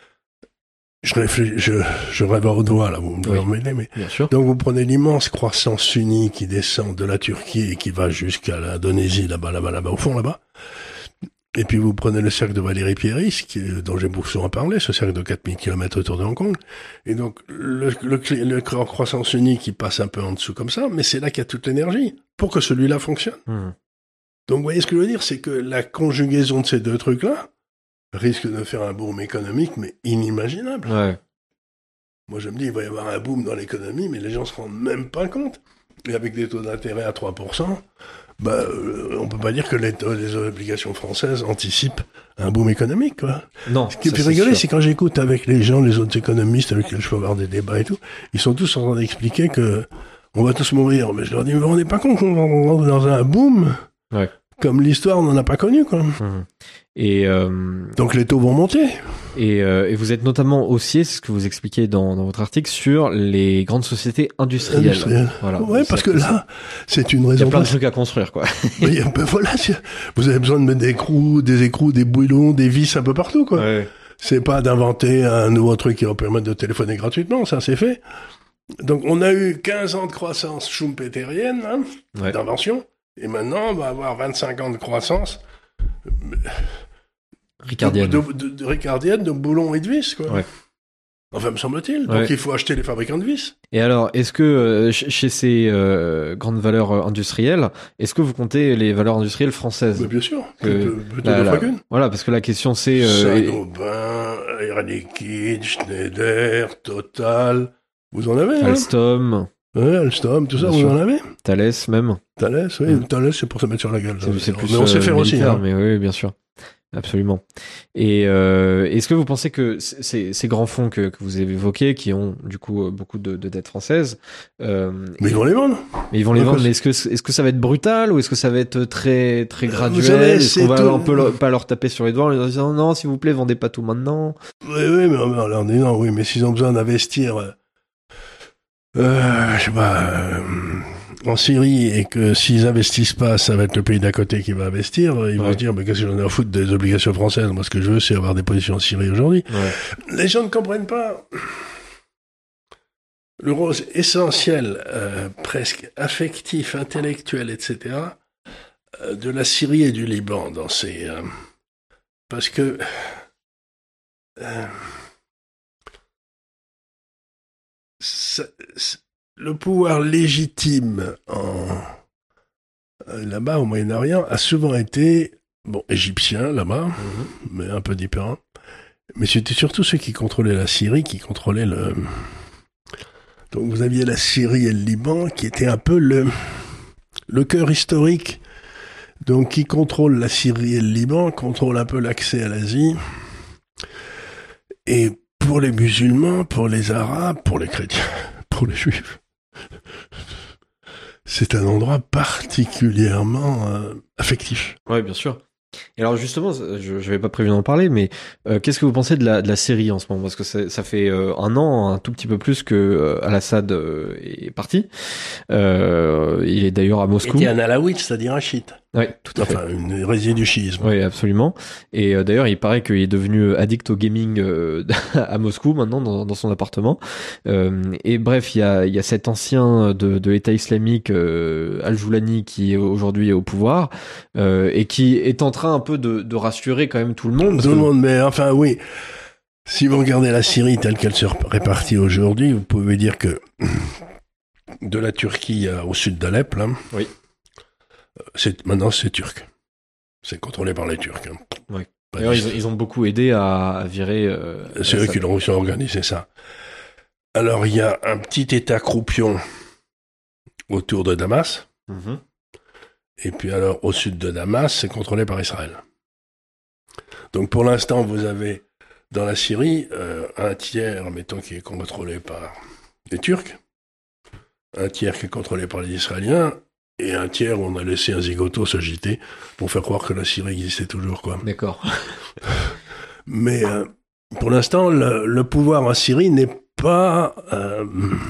je réfléchis, je, je rêve au doigt là, vous me Oui. permettez, mais Bien sûr. donc vous prenez l'immense croissance sunnie qui descend de la Turquie et qui va jusqu'à l'Indonésie, là-bas, là-bas, là-bas, au fond, là-bas. Et puis vous prenez le cercle de Valérie Pieris, qui est, dont j'ai beaucoup souvent parlé, ce cercle de quatre mille kilomètres autour de Hong Kong. Et donc le, le, le, le croissance sunnie qui passe un peu en dessous comme ça, mais c'est là qu'il y a toute l'énergie pour que celui-là fonctionne. Mmh. Donc vous voyez ce que je veux dire, c'est que la conjugaison de ces deux trucs-là risque de faire un boom économique, mais inimaginable. Ouais. Moi, je me dis, il va y avoir un boom dans l'économie, mais les gens se rendent même pas compte. Et avec des taux d'intérêt à trois pour cent, bah, euh, on peut pas dire que les, les obligations françaises anticipent un boom économique, quoi. Non. Ce qui ça, fait c'est rigoler, sûr. c'est quand j'écoute avec les gens, les autres économistes avec lesquels je peux avoir des débats et tout, ils sont tous en train d'expliquer que on va tous mourir. Mais je leur dis, mais vous vous rendez pas compte qu'on rentre dans un boom? Ouais. Comme l'histoire n'en a pas connu, quoi. Mmh. Et, euh, Donc les taux vont monter. et, euh, et vous êtes notamment haussier, c'est ce que vous expliquez dans, dans votre article, sur les grandes sociétés industrielles. Industrielles. Voilà. Ouais, parce que là, c'est une il y a raison. plein de trucs à construire, quoi. Il y a- ben voilà, c'est- vous avez besoin de mettre des écrous, des écrous, des boulons, des vis un peu partout, quoi. Ouais. C'est pas d'inventer un nouveau truc qui va permettre de téléphoner gratuitement, ça c'est fait. Donc on a eu quinze ans de croissance schumpeterienne, hein, Ouais. d'invention, et maintenant on va avoir vingt-cinq ans de croissance Ricardienne. de, de, de, de ricardienne, de boulons et de vis, quoi. Ouais. Enfin, me semble-t-il. Ouais. Donc il faut acheter les fabricants de vis. Et alors, est-ce que euh, ch- chez ces euh, grandes valeurs euh, industrielles, est-ce que vous comptez les valeurs industrielles françaises? Mais bien sûr, Que- plutôt, plutôt La- deux la- fois qu'une. Voilà, parce que la question c'est... euh, et- Saint-Gobain, Air Liquide, Schneider, Total. Vous en avez, hein? Alstom, Ouais, Alstom, tout ça, Bien vous sûr. en avez? Thales même. Thales, oui, Mm. Thales, c'est pour se mettre sur la gueule. C'est, c'est plus mais on sait euh, faire aussi, militaire, hein. mais oui, bien sûr. Absolument. Et euh, est-ce que vous pensez que c- ces, ces grands fonds que, que vous avez évoqués, qui ont du coup euh, beaucoup de, de dettes françaises, euh, Mais ils vont les vendre. mais ils vont les Donc, vendre, c'est- mais est-ce que est-ce que ça va être brutal ou est-ce que ça va être très très Euh, vous graduel? savez, Est-ce c'est qu'on va tout- un peu leur- pas leur taper sur les doigts en leur disant non, s'il vous plaît, vendez pas tout maintenant. Oui, oui, mais on leur dit non, oui, mais s'ils ont besoin d'investir, euh, euh, je sais pas, euh, en Syrie, et que s'ils investissent pas, ça va être le pays d'à côté qui va investir, ils vont Ouais. se dire, mais qu'est-ce que j'en ai à foutre des obligations françaises? Moi, ce que je veux, c'est avoir des positions en Syrie aujourd'hui. Ouais. Les gens ne comprennent pas le rôle essentiel, euh, presque affectif, intellectuel, et cetera, euh, de la Syrie et du Liban dans ces... euh, parce que... euh, ça- ça- le pouvoir légitime en, euh, là-bas au Moyen-Orient a souvent été, bon, égyptien là-bas, Mhm. mais un peu différent. Mais c'était surtout ceux qui contrôlaient la Syrie, qui contrôlaient le... Donc vous aviez la Syrie et le Liban, qui étaient un peu le, le cœur historique. Donc qui contrôle la Syrie et le Liban, contrôle un peu l'accès à l'Asie. Et pour les musulmans, pour les arabes, pour les chrétiens, pour les juifs, c'est un endroit particulièrement euh, affectif. Ouais, bien sûr. Et alors justement, je n'avais pas prévu d'en parler, mais euh, qu'est-ce que vous pensez de la, de la Syrie en ce moment? Parce que ça, ça fait euh, un an, un tout petit peu plus que euh, Al-Assad euh, est parti. Euh, il est d'ailleurs à Moscou. Était un alawite, c'est-à-dire un chiite. Oui, tout à fait. Enfin, une hérésie du chiisme. Oui, absolument. Et euh, d'ailleurs, il paraît qu'il est devenu addict au gaming euh, à Moscou maintenant dans, dans son appartement. Euh, et bref, il y a, il y a cet ancien de, de l'État islamique, euh, Al-Joulani, qui est aujourd'hui au pouvoir euh, et qui est en train un peu de, de rassurer quand même tout le monde. parce Tout le que- monde, mais enfin oui. Si vous regardez la Syrie telle qu'elle se répartit aujourd'hui, vous pouvez dire que de la Turquie à- au sud d'Alep, là, Oui. c'est, maintenant c'est turc. C'est contrôlé par les Turcs. Hein. Oui. Pas D'ailleurs, du- ils, ils ont beaucoup aidé à, à virer. Euh, c'est eux Assad. qui l'ont qui ont organisé ça. Alors il y a un petit État croupion autour de Damas, Mhm. Et puis alors, au sud de Damas, c'est contrôlé par Israël. Donc pour l'instant, vous avez dans la Syrie euh, un tiers, mettons, qui est contrôlé par les Turcs, un tiers qui est contrôlé par les Israéliens, et un tiers où on a laissé un zigoto s'agiter pour faire croire que la Syrie existait toujours, quoi. D'accord. Mais euh, pour l'instant, le, le pouvoir en Syrie n'est pas... Euh,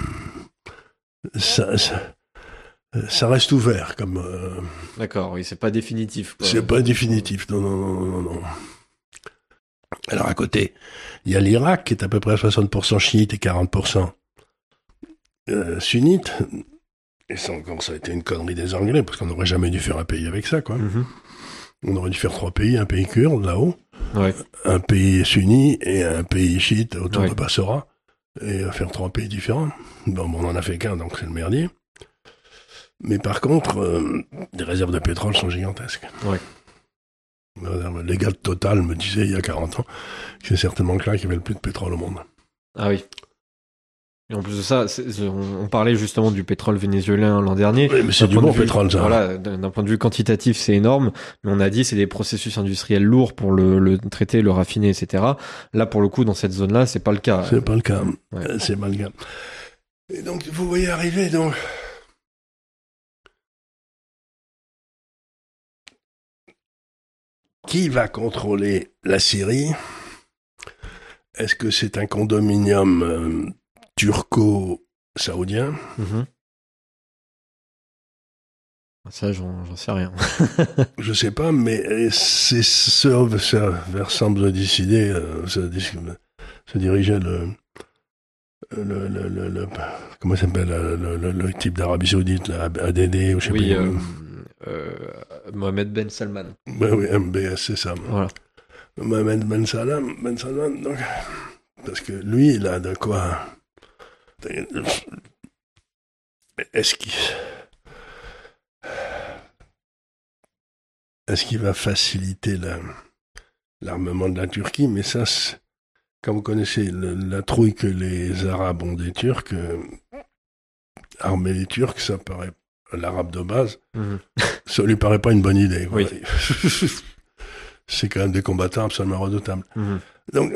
ça, ça, ça reste ouvert, comme... Euh, D'accord, oui, c'est pas définitif, quoi. C'est pas définitif, non, non, non, non, non. Alors à côté, il y a l'Irak, qui est à peu près à soixante pour cent chiite et quarante pour cent euh, sunnite. Et ça encore, ça a été une connerie des Anglais, parce qu'on n'aurait jamais dû faire un pays avec ça, quoi. Mm-hmm. On aurait dû faire trois pays, un pays kurde, là-haut, ouais. un pays sunni et un pays chiite autour ouais. de Bassora, et faire trois pays différents. Bon, bon, on en a fait qu'un, donc c'est le merdier. Mais par contre, euh, les réserves de pétrole sont gigantesques. Ouais. Les gars de Total me disaient il y a quarante ans que c'est certainement que là qu'il y avait le plus de pétrole au monde. Ah oui. Et en plus de ça, c'est, on, on parlait justement du pétrole vénézuélien l'an dernier. Oui, mais c'est du bon vue, pétrole, ça. Voilà, d'un point de vue quantitatif, c'est énorme. Mais on a dit c'est des processus industriels lourds pour le, le traiter, le raffiner, et cetera. Là, pour le coup, dans cette zone-là, c'est pas le cas. C'est pas le cas. Ouais. C'est pas le cas. Et donc, vous voyez arriver, donc... Qui va contrôler la Syrie ? Est-ce que c'est un condominium euh, turco-saoudien ? mm-hmm. Ça, j'en, j'en sais rien. Je sais pas, mais c'est ce, ça vers semble décider, euh, se, se dirigeait le, le, le, le, le comment ça s'appelle le, le, le type d'Arabie Saoudite, là, A D D ou je sais oui, plus. Euh, euh, Mohamed Ben Salman. Ben oui, M B S, c'est ça. Voilà. Mohamed Ben Salman, Ben Salman, donc, parce que lui, il a de quoi. Est-ce qu'il. Est-ce qu'il va faciliter la, l'armement de la Turquie ? Mais ça, c'est, comme vous connaissez le, la trouille que les Arabes ont des Turcs, euh, armer les Turcs, ça paraît, l'Arabe de base, mmh. ça lui paraît pas une bonne idée. Oui. C'est quand même des combattants absolument redoutables. Mmh. Donc,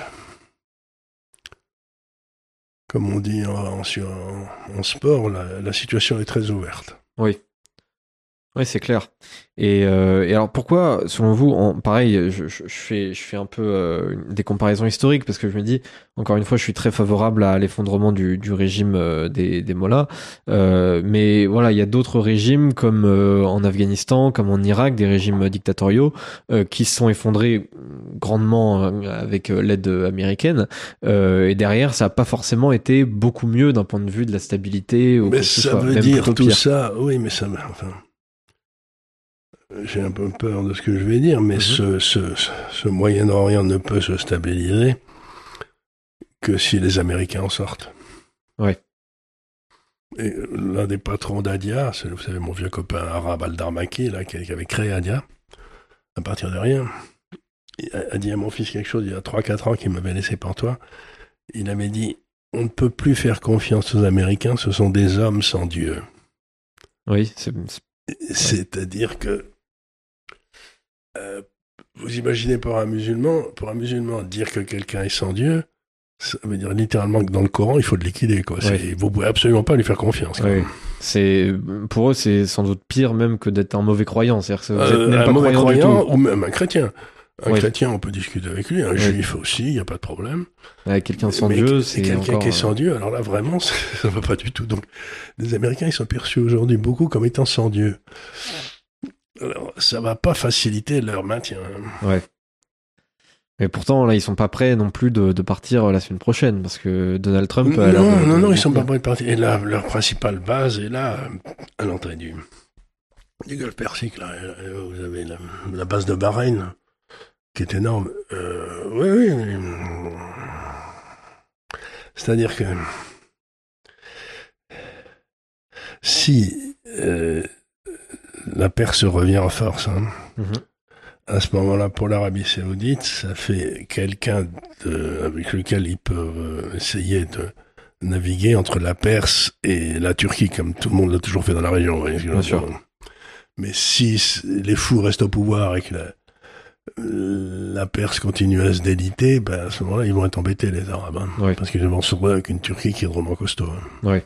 comme on dit en, en, en, en sport, la, la situation est très ouverte. Oui. Oui, c'est clair. Et, euh, et alors pourquoi, selon vous, en, pareil, je, je, je, fais, je fais un peu euh, des comparaisons historiques parce que je me dis, encore une fois, je suis très favorable à l'effondrement du, du régime euh, des, des Mollahs. Euh, mais voilà, il y a d'autres régimes comme euh, en Afghanistan, comme en Irak, des régimes dictatoriaux euh, qui se sont effondrés grandement euh, avec euh, l'aide américaine. Euh, et derrière, ça n'a pas forcément été beaucoup mieux d'un point de vue de la stabilité. Ou mais ça veut Même dire tout pire. Ça, oui, mais ça, enfin. J'ai un peu peur de ce que je vais dire, mais mm-hmm. ce, ce, ce Moyen-Orient ne peut se stabiliser que si les Américains en sortent. Ouais. Et l'un des patrons d'Adia, c'est, vous savez, mon vieux copain arabe Al-Darmaki, là, qui avait créé Adia, à partir de rien, il a dit à mon fils quelque chose il y a trois quatre ans qu'il m'avait laissé pantois. Il avait dit, on ne peut plus faire confiance aux Américains, ce sont des hommes sans Dieu. Oui, c'est... c'est... C'est-à-dire que Euh, vous imaginez pour un musulman, pour un musulman, dire que quelqu'un est sans Dieu, ça veut dire littéralement que dans le Coran, il faut le liquider, quoi. C'est, oui. Vous pouvez absolument pas lui faire confiance. Oui. C'est, pour eux, c'est sans doute pire même que d'être un mauvais croyant. C'est-à-dire que vous êtes euh, même un pas mauvais croyant, du tout. Ou même un chrétien. Un oui. chrétien, on peut discuter avec lui. Un oui. juif aussi, il n'y a pas de problème. Avec quelqu'un sans Mais Dieu, c'est quelqu'un encore... qui est sans Dieu, alors là, vraiment, ça ne va pas du tout. Donc, les Américains, ils sont perçus aujourd'hui beaucoup comme étant sans Dieu. Alors, ça va pas faciliter leur maintien. Ouais. Mais pourtant, là, ils sont pas prêts non plus de, de partir la semaine prochaine, parce que Donald Trump... Non, a l'air de, non, de... non, ils sont pas prêts de partir. Et là, leur principale base est là, à l'entrée du, du Golfe Persique, là. Vous avez la, la base de Bahreïn, qui est énorme. Euh, oui, oui. Mais... C'est-à-dire que si... Euh, la Perse revient en force. Hein. Mm-hmm. À ce moment-là, pour l'Arabie Saoudite, ça fait quelqu'un de, avec lequel ils peuvent essayer de naviguer entre la Perse et la Turquie, comme tout le monde l'a toujours fait dans la région. Bien sûr. Mais si les fous restent au pouvoir et que la, la Perse continue à se déliter, ben à ce moment-là, ils vont être embêtés, les Arabes. Hein, oui. Parce qu'ils vont se retrouver avec une Turquie qui est vraiment costaud. Hein. Oui.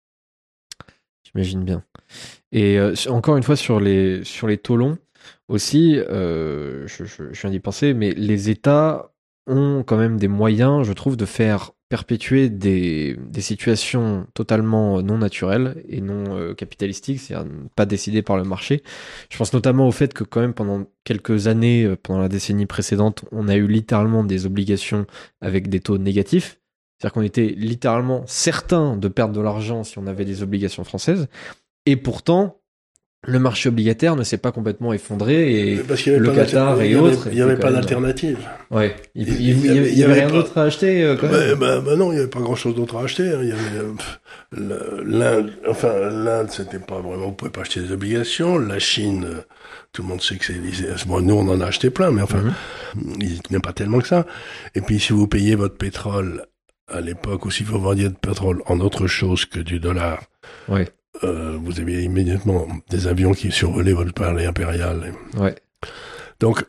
J'imagine bien. Et euh, encore une fois, sur les, sur les taux longs, aussi, euh, je, je, je viens d'y penser, mais les États ont quand même des moyens, je trouve, de faire perpétuer des, des situations totalement non naturelles et non euh, capitalistiques, c'est-à-dire pas décidées par le marché. Je pense notamment au fait que quand même pendant quelques années, euh, pendant la décennie précédente, on a eu littéralement des obligations avec des taux négatifs. C'est-à-dire qu'on était littéralement certain de perdre de l'argent si on avait des obligations françaises. Et pourtant, le marché obligataire ne s'est pas complètement effondré et Parce qu'il y avait le pas Qatar et il y avait, autres. Il n'y avait pas même... d'alternative. Ouais. Il, il, il, il, il y avait, il y avait rien pas... d'autre à acheter. Euh, quand bah, même. Bah, bah non, il n'y avait pas grand-chose d'autre à acheter. Hein. Il y avait euh, l'Inde. Enfin, l'Inde, c'était pas vraiment. Vous pouvez pas acheter des obligations. La Chine, euh, tout le monde sait que c'est. Bon, nous, on en a acheté plein, mais enfin, mm-hmm. ils tenaient pas tellement que ça. Et puis, si vous payez votre pétrole à l'époque, ou si vous vendiez de pétrole en autre chose que du dollar. Ouais. Euh, vous aviez immédiatement des avions qui survolaient votre palais impérial. Ouais. Donc,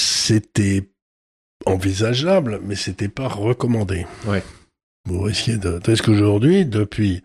c'était envisageable, mais c'était pas recommandé. Ouais. Vous risquiez de... Est-ce qu'aujourd'hui, depuis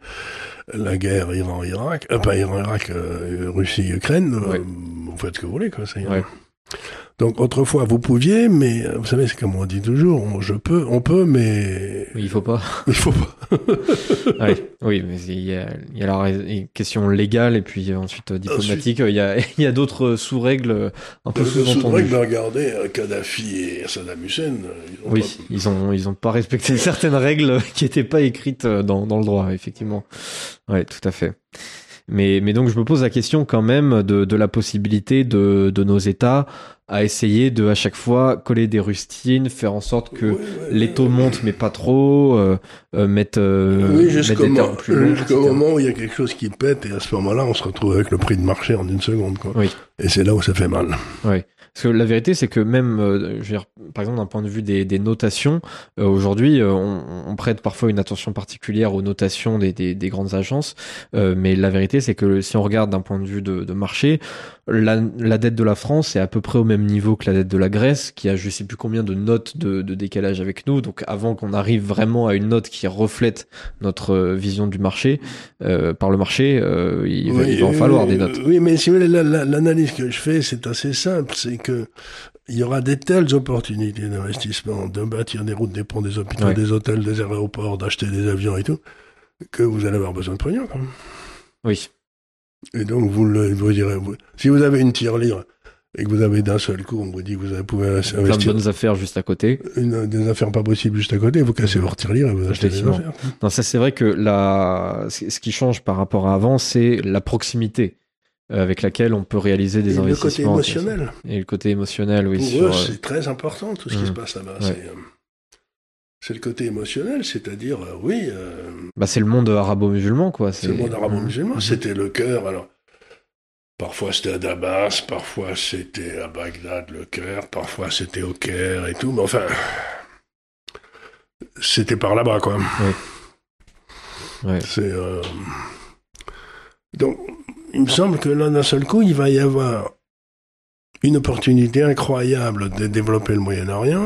la guerre Iran-Irak, euh, pas Iran-Irak, euh, Russie-Ukraine, ouais. euh, vous faites ce que vous voulez, quoi. Ça y est. Ouais. Donc, autrefois, vous pouviez, mais vous savez, c'est comme on dit toujours, on, je peux, on peut, mais... Oui, il faut pas. Il faut pas. ouais. Oui, mais il y a, il y a la question légale et puis ensuite diplomatique. Ensuite, il y a, il y a d'autres sous-règles un peu sous-entendues. Sous-règles, regardez, euh, Kadhafi et Saddam Hussein. Ils ont oui, pas... ils ont, ils ont pas respecté certaines règles qui étaient pas écrites dans, dans le droit, effectivement. Ouais, tout à fait. Mais, mais donc je me pose la question quand même de, de la possibilité de, de nos États à essayer de à chaque fois coller des rustines, faire en sorte que oui, oui, les taux oui, montent mais pas trop, euh, euh, mettre, euh, oui, mettre des termes plus longs. Jusqu'au moment où il y a quelque chose qui pète et à ce moment-là on se retrouve avec le prix de marché en une seconde. Quoi. Oui. Et c'est là où ça fait mal. Oui. Parce que la vérité, c'est que même, euh, je veux dire, par exemple, d'un point de vue des, des notations, euh, aujourd'hui, euh, on, on prête parfois une attention particulière aux notations des, des, des grandes agences, euh, mais la vérité, c'est que si on regarde d'un point de vue de, de marché, la, la dette de la France est à peu près au même niveau que la dette de la Grèce, qui a je sais plus combien de notes de, de décalage avec nous. Donc, avant qu'on arrive vraiment à une note qui reflète notre vision du marché, euh, par le marché, euh, il, oui, va, il va en falloir des notes. Oui, mais si vous voulez, la, la, l'analyse que je fais, c'est assez simple, c'est que il y aura des telles opportunités d'investissement, de bâtir des routes, des ponts, des hôpitaux, ouais. des hôtels, des aéroports, d'acheter des avions et tout, que vous allez avoir besoin de pognon, quand même. Oui. Et donc, vous le, vous direz, vous, si vous avez une tirelire et que vous avez d'un seul coup, on vous dit que vous pouvez investir. Plein de bonnes affaires juste à côté. Une, des affaires pas possibles juste à côté, vous cassez votre tirelire et vous achetez des affaires. Non, ça, c'est vrai que la, ce qui change par rapport à avant, c'est la proximité avec laquelle on peut réaliser des et investissements. Le côté émotionnel. Et le côté émotionnel, oui. Pour sur, eux, c'est très important, tout ce mmh. qui se passe là-bas. Ouais. C'est, euh, c'est le côté émotionnel, c'est-à-dire, euh, oui... Euh, bah, c'est le monde arabo-musulman, quoi. C'est, c'est le monde arabo-musulman, mmh. c'était le cœur, alors... Parfois c'était à Damas, parfois c'était à Bagdad, le cœur, parfois c'était au Caire et tout, mais enfin... C'était par là-bas, quoi. Oui. Ouais. C'est... Euh... Donc... Il me semble que là, d'un seul coup, il va y avoir une opportunité incroyable de développer le Moyen-Orient.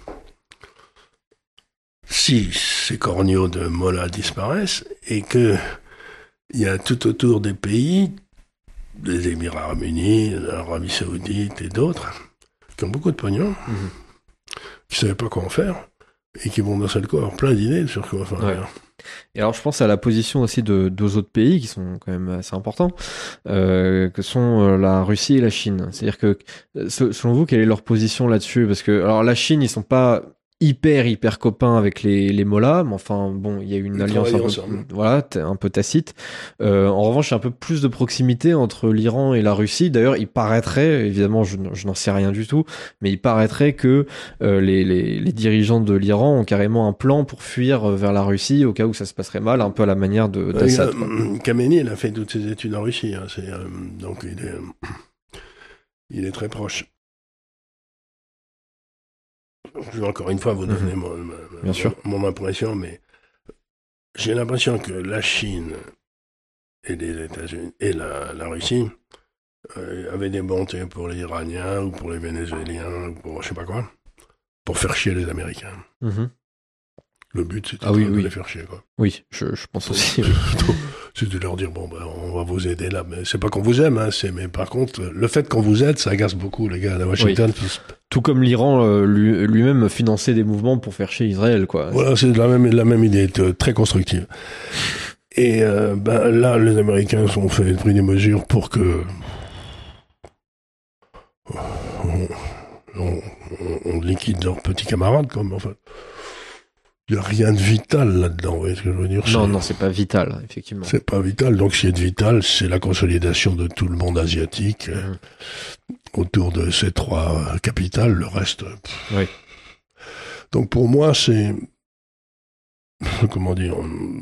Si ces corneaux de Mollah disparaissent et que il y a tout autour des pays, des Émirats arabes unis, l'Arabie saoudite et d'autres, qui ont beaucoup de pognon, mm-hmm. qui ne savaient pas quoi en faire et qui vont d'un seul coup avoir plein d'idées sur quoi faire. Ouais. Et alors je pense à la position aussi de deux autres pays qui sont quand même assez importants, euh, que sont la Russie et la Chine. C'est-à-dire que selon vous, quelle est leur position là-dessus ? Parce que alors la Chine, ils sont pas hyper hyper copains avec les les Mollahs, mais enfin bon, il y a une Ils alliance un peu, voilà, un peu tacite. Euh, en revanche, il y a un peu plus de proximité entre l'Iran et la Russie. D'ailleurs, il paraîtrait, évidemment, je, je n'en sais rien du tout, mais il paraîtrait que euh, les, les les dirigeants de l'Iran ont carrément un plan pour fuir vers la Russie au cas où ça se passerait mal, un peu à la manière de d'Assad. Euh, Khamenei, il a fait toutes ses études en Russie, hein, c'est euh, donc il est euh, il est très proche. Je vais encore une fois vous donner mmh. mon, ma, Bien sûr. mon impression, mais j'ai l'impression que la Chine et les États-Unis et la, la Russie euh, avait des bontés pour les Iraniens ou pour les Vénézuéliens ou pour je sais pas quoi, pour faire chier les Américains. Mm-hmm. Le but, c'était ah, oui, de oui. les faire chier, quoi. Oui, je, je pense aussi. C'est de leur dire, bon, ben, on va vous aider là. Mais c'est pas qu'on vous aime, hein, c'est, mais par contre, le fait qu'on vous aide, ça agace beaucoup, les gars, à Washington. Oui. Tout comme l'Iran euh, lui, lui-même finançait des mouvements pour faire chier Israël, quoi. Voilà, c'est la même, la même idée, très constructive. Et, euh, ben, là, les Américains ont fait, pris des mesures pour que, on, on, on liquide leurs petits camarades, comme, enfin. Il n'y a rien de vital là-dedans, vous voyez ce que je veux dire? Non, c'est... non, c'est pas vital, effectivement. C'est pas vital, donc ce qui est vital, c'est la consolidation de tout le monde asiatique mmh. autour de ces trois capitales, le reste... Pff. Oui. Donc pour moi, c'est... Comment dire...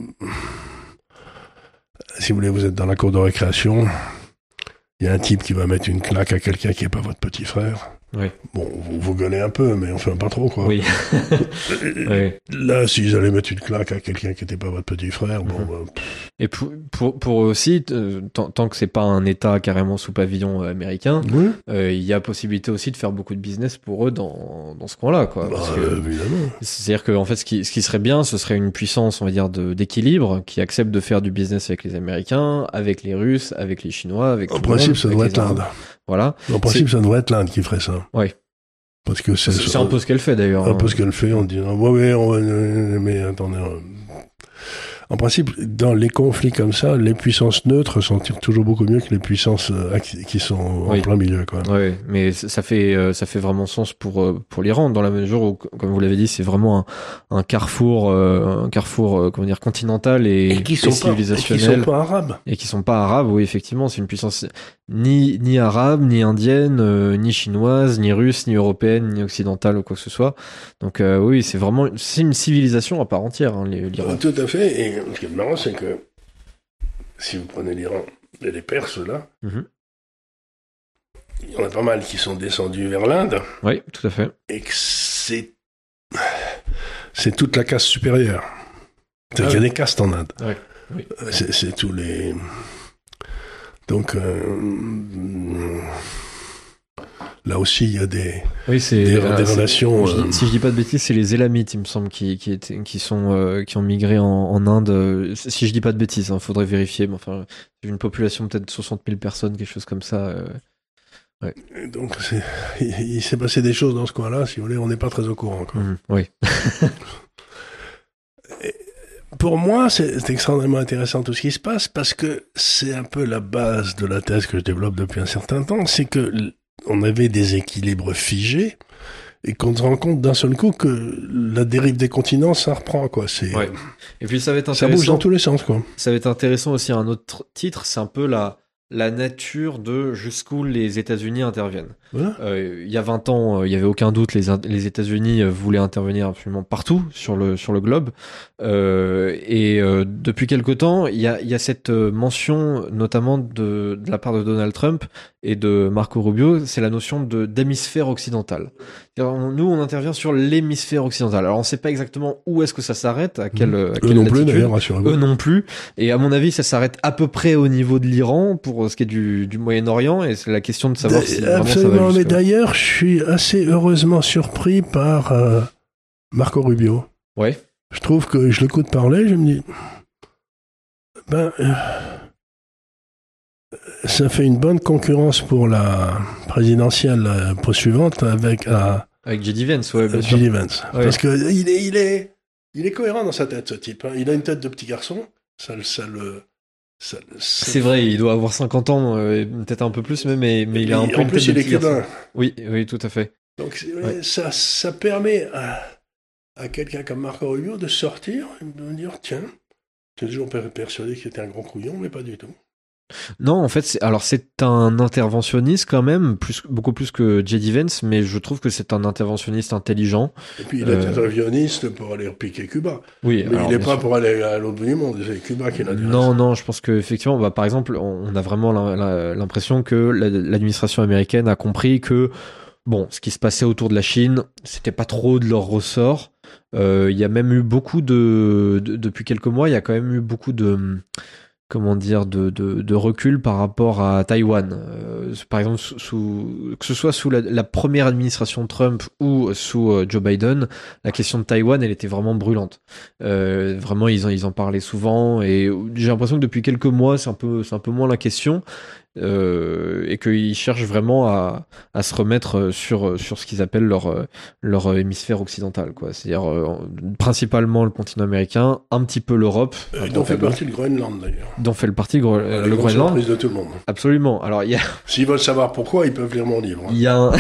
Si vous voulez, vous êtes dans la cour de récréation, il y a un type qui va mettre une claque à quelqu'un qui n'est pas votre petit frère. Oui. Bon, vous, vous gueulez un peu, mais enfin pas trop, quoi. Oui. oui. Là, s'ils allaient mettre une claque à quelqu'un qui n'était pas votre petit frère, bon... Mm-hmm. Bah, et pour, pour, pour aussi, euh, tant, tant que c'est pas un État carrément sous pavillon euh, américain, il oui. euh, y a possibilité aussi de faire beaucoup de business pour eux dans, dans ce coin-là, quoi. Bah, parce que, évidemment. C'est-à-dire que, en fait, ce qui, ce qui serait bien, ce serait une puissance, on va dire, de, d'équilibre, qui accepte de faire du business avec les Américains, avec les Russes, avec les Chinois, avec En principe, monde, ça devrait être l'Inde. Voilà. En principe, c'est... ça devrait être l'Inde qui ferait ça. Oui. Parce que c'est, c'est, c'est un peu ce qu'elle fait d'ailleurs. Un peu ce qu'elle fait en disant ouais ouais on va, mais attendez. En principe, dans les conflits comme ça, les puissances neutres s'en tirent toujours beaucoup mieux que les puissances qui sont oui. en plein milieu, quoi. Oui, mais ça fait ça fait vraiment sens pour pour l'Iran dans la mesure où, comme vous l'avez dit, c'est vraiment un, un carrefour un carrefour comment dire continental et, et, qui sont et civilisationnel. Pas, et qui sont pas arabes. Et qui sont pas arabes, oui effectivement, c'est une puissance ni ni arabe, ni indienne, euh, ni chinoise, ni russe, ni européenne, ni occidentale ou quoi que ce soit. Donc euh, oui, c'est vraiment c'est une civilisation à part entière, hein, l'Iran. Tout à fait. Et ce qui est marrant, c'est que si vous prenez l'Iran et les Perses, là, mm-hmm. il y en a pas mal qui sont descendus vers l'Inde. Oui, tout à fait. Et que c'est, c'est toute la caste supérieure. C'est-à-dire ah, qu'il y a oui. des castes en Inde. Oui. Oui. C'est, c'est tous les... Donc, euh, là aussi, il y a des, oui, c'est, des, euh, des c'est, relations. Euh... Si je dis pas de bêtises, c'est les Élamites, il me semble, qui, qui, étaient, qui, sont, euh, qui ont migré en, en Inde. Si je dis pas de bêtises, il hein, faudrait vérifier. Mais enfin, c'est une population peut-être de soixante mille personnes, quelque chose comme ça. Euh, ouais. Donc, c'est, il, il s'est passé des choses dans ce coin-là, si vous voulez, on n'est pas très au courant. Quoi. Mmh, oui. Et, pour moi, c'est, c'est extrêmement intéressant tout ce qui se passe parce que c'est un peu la base de la thèse que je développe depuis un certain temps, c'est que on avait des équilibres figés et qu'on se rend compte d'un seul coup que la dérive des continents, ça reprend, quoi. C'est, ouais. Et puis ça va être intéressant. Ça bouge dans tous les sens, quoi. Ça va être intéressant aussi un autre titre, c'est un peu la, la nature de jusqu'où les États-Unis interviennent. Voilà. Euh, il y a vingt ans, euh, il y avait aucun doute, les, les États-Unis euh, voulaient intervenir absolument partout sur le, sur le globe. Euh, et euh, depuis quelque temps, il y a, il y a cette mention, notamment de, de la part de Donald Trump et de Marco Rubio, c'est la notion de, d'hémisphère occidental. On, nous, on intervient sur l'hémisphère occidental. Alors, on ne sait pas exactement où est-ce que ça s'arrête, à quelle, mmh. à quelle Eux non latitude. plus, d'ailleurs, rassurez-vous. Eux non plus. Et à mon avis, ça s'arrête à peu près au niveau de l'Iran pour ce qui est du, du Moyen-Orient. Et c'est la question de savoir si vraiment ça va. Non, mais d'ailleurs, je suis assez heureusement surpris par euh, Marco Rubio. Ouais. Je trouve que je l'écoute parler, je me dis, ben, euh, ça fait une bonne concurrence pour la présidentielle euh, suivante avec euh, avec J D Vance, ouais, bien J sûr. D Vance, ouais. Parce que il est, il est, il est cohérent dans sa tête, ce type. Hein. Il a une tête de petit garçon, ça, ça le. Ça, ça... C'est vrai, il doit avoir cinquante ans, euh, peut-être un peu plus même, mais, mais il a un peu en plus, il est cubain. Oui, oui, tout à fait. Donc, ouais. ça, ça permet à, à quelqu'un comme Marco Rubio de sortir et de me dire, tiens, j'ai toujours persuadé qu'il était un gros couillon, mais pas du tout. Non, en fait, c'est, alors c'est un interventionniste quand même, plus, beaucoup plus que J D Vance, mais je trouve que c'est un interventionniste intelligent. Et puis il est euh... interventionniste pour aller repiquer Cuba. Oui, mais alors, il n'est pas sûr. pour aller à l'autre bout du monde, c'est Cuba qui l'intéresse. Non, non, je pense qu'effectivement, bah, par exemple, on a vraiment l'impression que l'administration américaine a compris que, bon, ce qui se passait autour de la Chine, c'était pas trop de leur ressort. Il euh, y a même eu beaucoup de, de... Depuis quelques mois, il y a quand même eu beaucoup de... comment dire, de, de, de recul par rapport à Taïwan. Euh, par exemple, sous, sous, que ce soit sous la, la première administration Trump ou sous euh, Joe Biden, la question de Taïwan, elle était vraiment brûlante. Euh, vraiment, ils en, ils en parlaient souvent et j'ai l'impression que depuis quelques mois, c'est un peu, c'est un peu moins la question. Euh, et qu'ils cherchent vraiment à, à se remettre sur, sur ce qu'ils appellent leur, leur hémisphère occidental, quoi. C'est-à-dire euh, principalement le continent américain, un petit peu l'Europe. Euh, dont fait partie le Groenland, d'ailleurs. Dont fait le partie le, euh, le Groenland. Surprise de tout le monde. Absolument. Alors, il y a... S'ils veulent savoir pourquoi, ils peuvent lire mon livre. Hein. Il y a, un...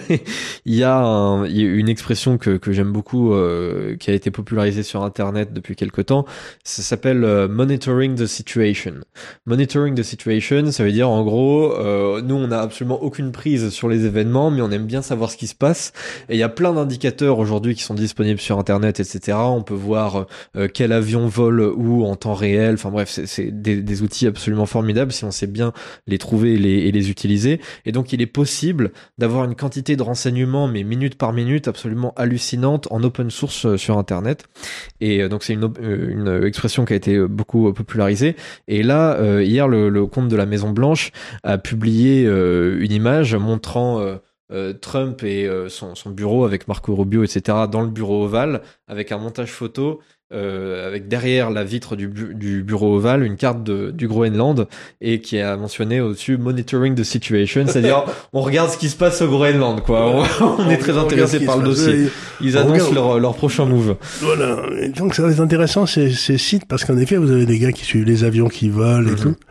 il y a un... il y a une expression que, que j'aime beaucoup, euh, qui a été popularisée sur Internet depuis quelque temps. Ça s'appelle euh, monitoring the situation. Monitoring the situation, ça veut dire en gros, euh, nous on n'a absolument aucune prise sur les événements, mais on aime bien savoir ce qui se passe. Et il y a plein d'indicateurs aujourd'hui qui sont disponibles sur Internet, et cetera. On peut voir euh, quel avion vole où en temps réel. Enfin bref, c'est, c'est des, des outils absolument formidables si on sait bien les trouver et les, et les utiliser. Et donc il est possible d'avoir une quantité de renseignements, mais minute par minute, absolument hallucinante en open source sur Internet. Et euh, donc c'est une, une expression qui a été beaucoup popularisée. Et là, euh, hier, le, le compte de la Maison Blanche a publié euh, une image montrant euh, euh, Trump et euh, son, son bureau avec Marco Rubio, et cetera dans le bureau ovale, avec un montage photo, euh, avec derrière la vitre du, bu- du bureau ovale une carte de, du Groenland et qui a mentionné au-dessus monitoring the situation, c'est-à-dire on regarde ce qui se passe au Groenland, quoi. On, on, on est très intéressé par le dossier. Ils annoncent leur, leur prochain move. Voilà. Et donc ça va être intéressant ces, ces sites parce qu'en effet vous avez des gars qui suivent les avions qui volent et mm-hmm. tout.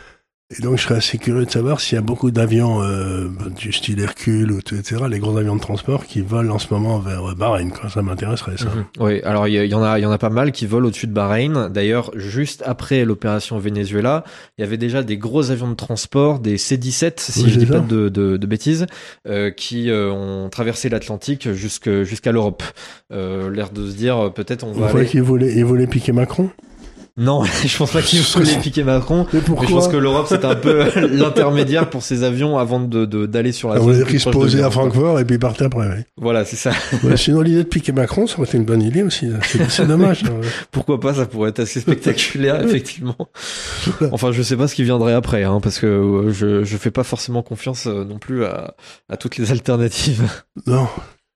Et donc, je serais assez curieux de savoir s'il y a beaucoup d'avions euh, du style Hercule ou et cetera, les gros avions de transport qui volent en ce moment vers Bahreïn, quoi. Ça m'intéresserait, ça. Mm-hmm. Oui, alors il y, y en a, il y en a pas mal qui volent au-dessus de Bahreïn. D'ailleurs, juste après l'opération Venezuela, il y avait déjà des gros avions de transport, des C dix-sept, si oui, je dis ça. pas de, de, de bêtises, euh, qui euh, ont traversé l'Atlantique jusque, jusqu'à l'Europe. Euh, l'air de se dire, peut-être on va. Vous voyez qu'ils voulaient, ils voulaient piquer Macron? Non, je pense pas qu'il voulait piquer Macron. Mais pourquoi ? Mais je pense que l'Europe c'est un peu l'intermédiaire pour ces avions avant de, de d'aller sur la. On va dire qu'ils se posaient à Francfort et puis ils partaient après. Oui. Voilà, c'est ça. Ouais, sinon l'idée de piquer Macron, ça aurait été une bonne idée aussi. C'est, c'est dommage. Pourquoi pas ? Ça pourrait être assez spectaculaire, effectivement. Enfin, je sais pas ce qui viendrait après, hein, parce que je je fais pas forcément confiance non plus à à toutes les alternatives. Non.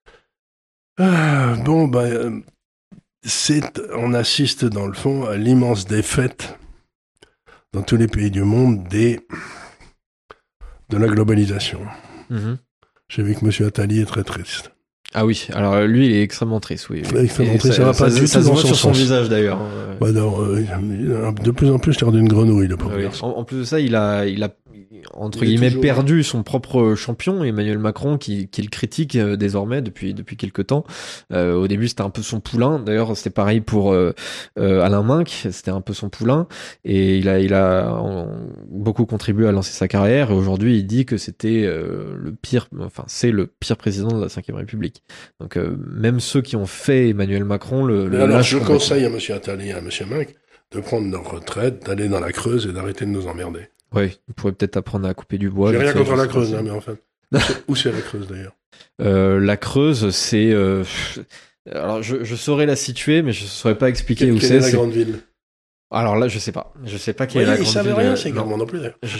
Ah, bon bah. Euh... C'est, on assiste dans le fond à l'immense défaite dans tous les pays du monde des, de la globalisation. Mmh. J'ai vu que M. Attali est très triste. Ah oui, alors lui il est extrêmement triste, oui. oui. Extrêmement triste, ça, ça va pas ça, du ça tout se dans voit son sur son sens. visage d'ailleurs. Bah non, euh, de plus en plus l'air d'une grenouille, le pauvre. Oui. En, en plus de ça, il a, il a entre il guillemets perdu son propre champion, Emmanuel Macron, qui, qui le critique euh, désormais depuis depuis quelque temps. Euh, au début, c'était un peu son poulain. D'ailleurs, c'était pareil pour euh, euh, Alain Minc, c'était un peu son poulain, et il a il a en, beaucoup contribué à lancer sa carrière. Et aujourd'hui, il dit que c'était euh, le pire, enfin c'est le pire président de la cinquième République. Donc euh, même ceux qui ont fait Emmanuel Macron le, le alors je conseille à M. Attali et à M. Minc de prendre leur retraite, d'aller dans la Creuse et d'arrêter de nous emmerder. Oui, on pourrait peut-être apprendre à couper du bois. J'ai rien contre la Creuse, hein, mais en fait. Où c'est la Creuse d'ailleurs euh, La Creuse, c'est. Euh... Alors, je, je saurais la situer, mais je ne saurais pas expliquer quelle, où quelle c'est. Quelle est la c'est... grande ville ? Alors là, je sais pas. Je sais pas quelle oui, est la grande ville. Ils savent rien, c'est également non plus.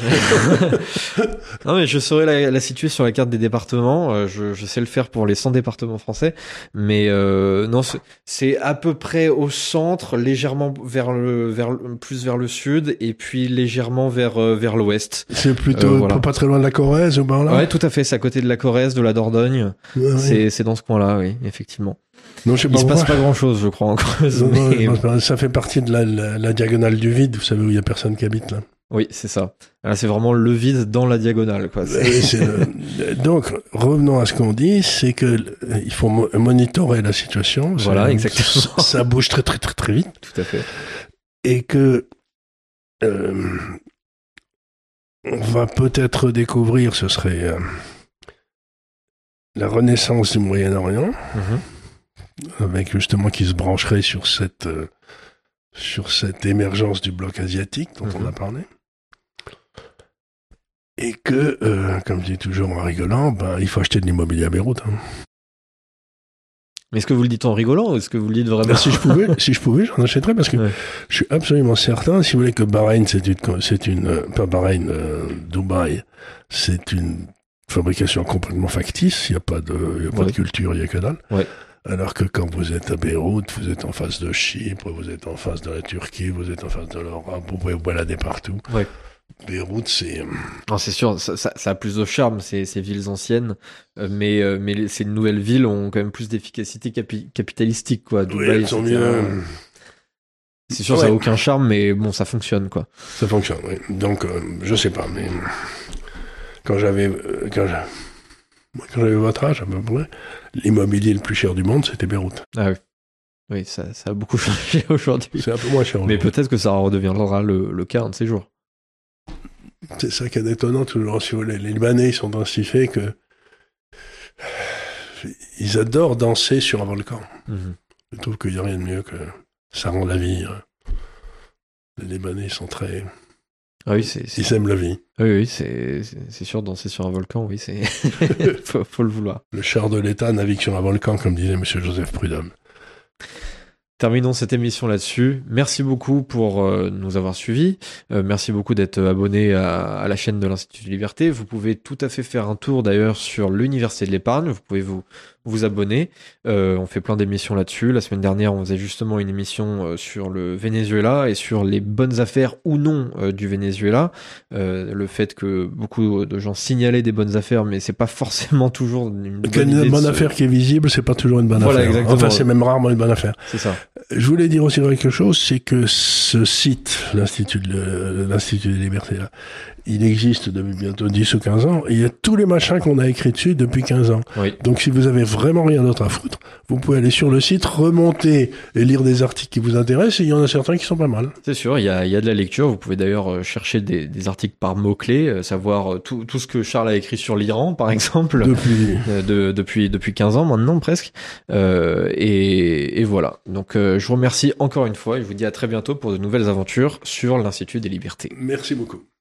Non, mais je saurais la, la situer sur la carte des départements. Euh, je, je sais le faire pour les cent départements français. Mais euh, non, c'est, c'est à peu près au centre, légèrement vers le, vers le, plus vers le sud, et puis légèrement vers, euh, vers l'ouest. C'est plutôt euh, voilà. pas très loin de la Corrèze ou par là ? Ouais, tout à fait. C'est à côté de la Corrèze, de la Dordogne. Ouais, c'est, oui. c'est dans ce coin-là, oui, effectivement. Non, je sais Il pas se pourquoi. passe pas grand-chose, je crois, en Creuse. Non, mais... non, ça fait partie de la, la, la diagonale du vide, vous savez, où il y a personne qui habite, là. Oui, c'est ça. Là, c'est vraiment le vide dans la diagonale, quoi. C'est... Oui, c'est le... Donc, revenons à ce qu'on dit, c'est que il faut mo- monitorer la situation. Voilà, ça, exactement. Ça, ça bouge très, très, très, très vite. Tout à fait. Et que euh, on va peut-être découvrir, ce serait euh, la renaissance du Moyen-Orient, mm-hmm. avec justement qui se brancherait sur cette euh, sur cette émergence du bloc asiatique dont mm-hmm. on a parlé. Et que, euh, comme je dis toujours en rigolant, ben, il faut acheter de l'immobilier à Beyrouth. Hein. Mais est-ce que vous le dites en rigolant ou est-ce que vous le dites vraiment? Ben, si je pouvais, si je pouvais, j'en achèterais parce que ouais. je suis absolument certain, si vous voulez, que Bahreïn, c'est une, c'est une, euh, pas Bahreïn, euh, Dubaï, c'est une fabrication complètement factice. Il n'y a pas de, il y a pas ouais. de culture, il n'y a que dalle. Ouais. Alors que quand vous êtes à Beyrouth, vous êtes en face de Chypre, vous êtes en face de la Turquie, vous êtes en face de l'Europe, vous pouvez vous balader partout. Ouais. Beyrouth, c'est... Non, c'est sûr, ça, ça, ça a plus de charme, ces, ces villes anciennes, euh, mais, euh, mais les, ces nouvelles villes ont quand même plus d'efficacité capi- capitalistique, quoi. Dubaï, oui, elles sont mieux... Un... C'est sûr, ouais. Ça n'a aucun charme, mais bon, ça fonctionne, quoi. Ça fonctionne, oui. Donc, euh, je sais pas, mais quand j'avais... Euh, quand j'avais... Quand j'avais votre âge, à peu près, l'immobilier le plus cher du monde, c'était Beyrouth. Ah oui. Oui, ça, ça a beaucoup changé aujourd'hui. C'est un peu moins cher aujourd'hui. Mais peut-être que ça redeviendra le, le cas un de ces jours. C'est ça qui est étonnant, toujours, si vous voulez. Les Libanais, ils sont ainsi faits que... Ils adorent danser sur un volcan. Mm-hmm. Je trouve qu'il n'y a rien de mieux que... Ça rend la vie... Les Libanais, ils sont très... Ah oui, c'est, c'est... Ils aiment la vie. Oui, oui, c'est, c'est, c'est sûr, danser sur un volcan, oui, c'est... faut, faut le vouloir. Le char de l'État navigue sur un volcan, comme disait M. Joseph Prudhomme. Terminons cette émission là-dessus. Merci beaucoup pour euh, nous avoir suivis. Euh, merci beaucoup d'être abonné à, à la chaîne de l'Institut de Liberté. Vous pouvez tout à fait faire un tour d'ailleurs sur l'Université de l'Épargne. Vous pouvez vous vous abonner. Euh, on fait plein d'émissions là-dessus. La semaine dernière, on faisait justement une émission euh, sur le Venezuela et sur les bonnes affaires ou non euh, du Venezuela. Euh, le fait que beaucoup de gens signalaient des bonnes affaires, mais c'est pas forcément toujours une bonne Une idée bonne se... affaire qui est visible, c'est pas toujours une bonne voilà, affaire. Exactement. Enfin, c'est même rarement une bonne affaire. C'est ça. Je voulais dire aussi quelque chose, c'est que ce site, l'Institut de, l'Institut des Libertés, là, il existe depuis bientôt dix ou quinze ans, et il y a tous les machins qu'on a écrits dessus depuis quinze ans. Oui. Donc si vous avez vraiment rien d'autre à foutre, vous pouvez aller sur le site, remonter et lire des articles qui vous intéressent, et il y en a certains qui sont pas mal. C'est sûr, il y a, il y a de la lecture, vous pouvez d'ailleurs chercher des, des articles par mots-clés, savoir tout, tout ce que Charles a écrit sur l'Iran, par exemple. Depuis... De, depuis, depuis quinze ans maintenant, presque. Euh, et, et voilà. Donc euh, je vous remercie encore une fois, et je vous dis à très bientôt pour de nouvelles aventures sur l'Institut des Libertés. Merci beaucoup.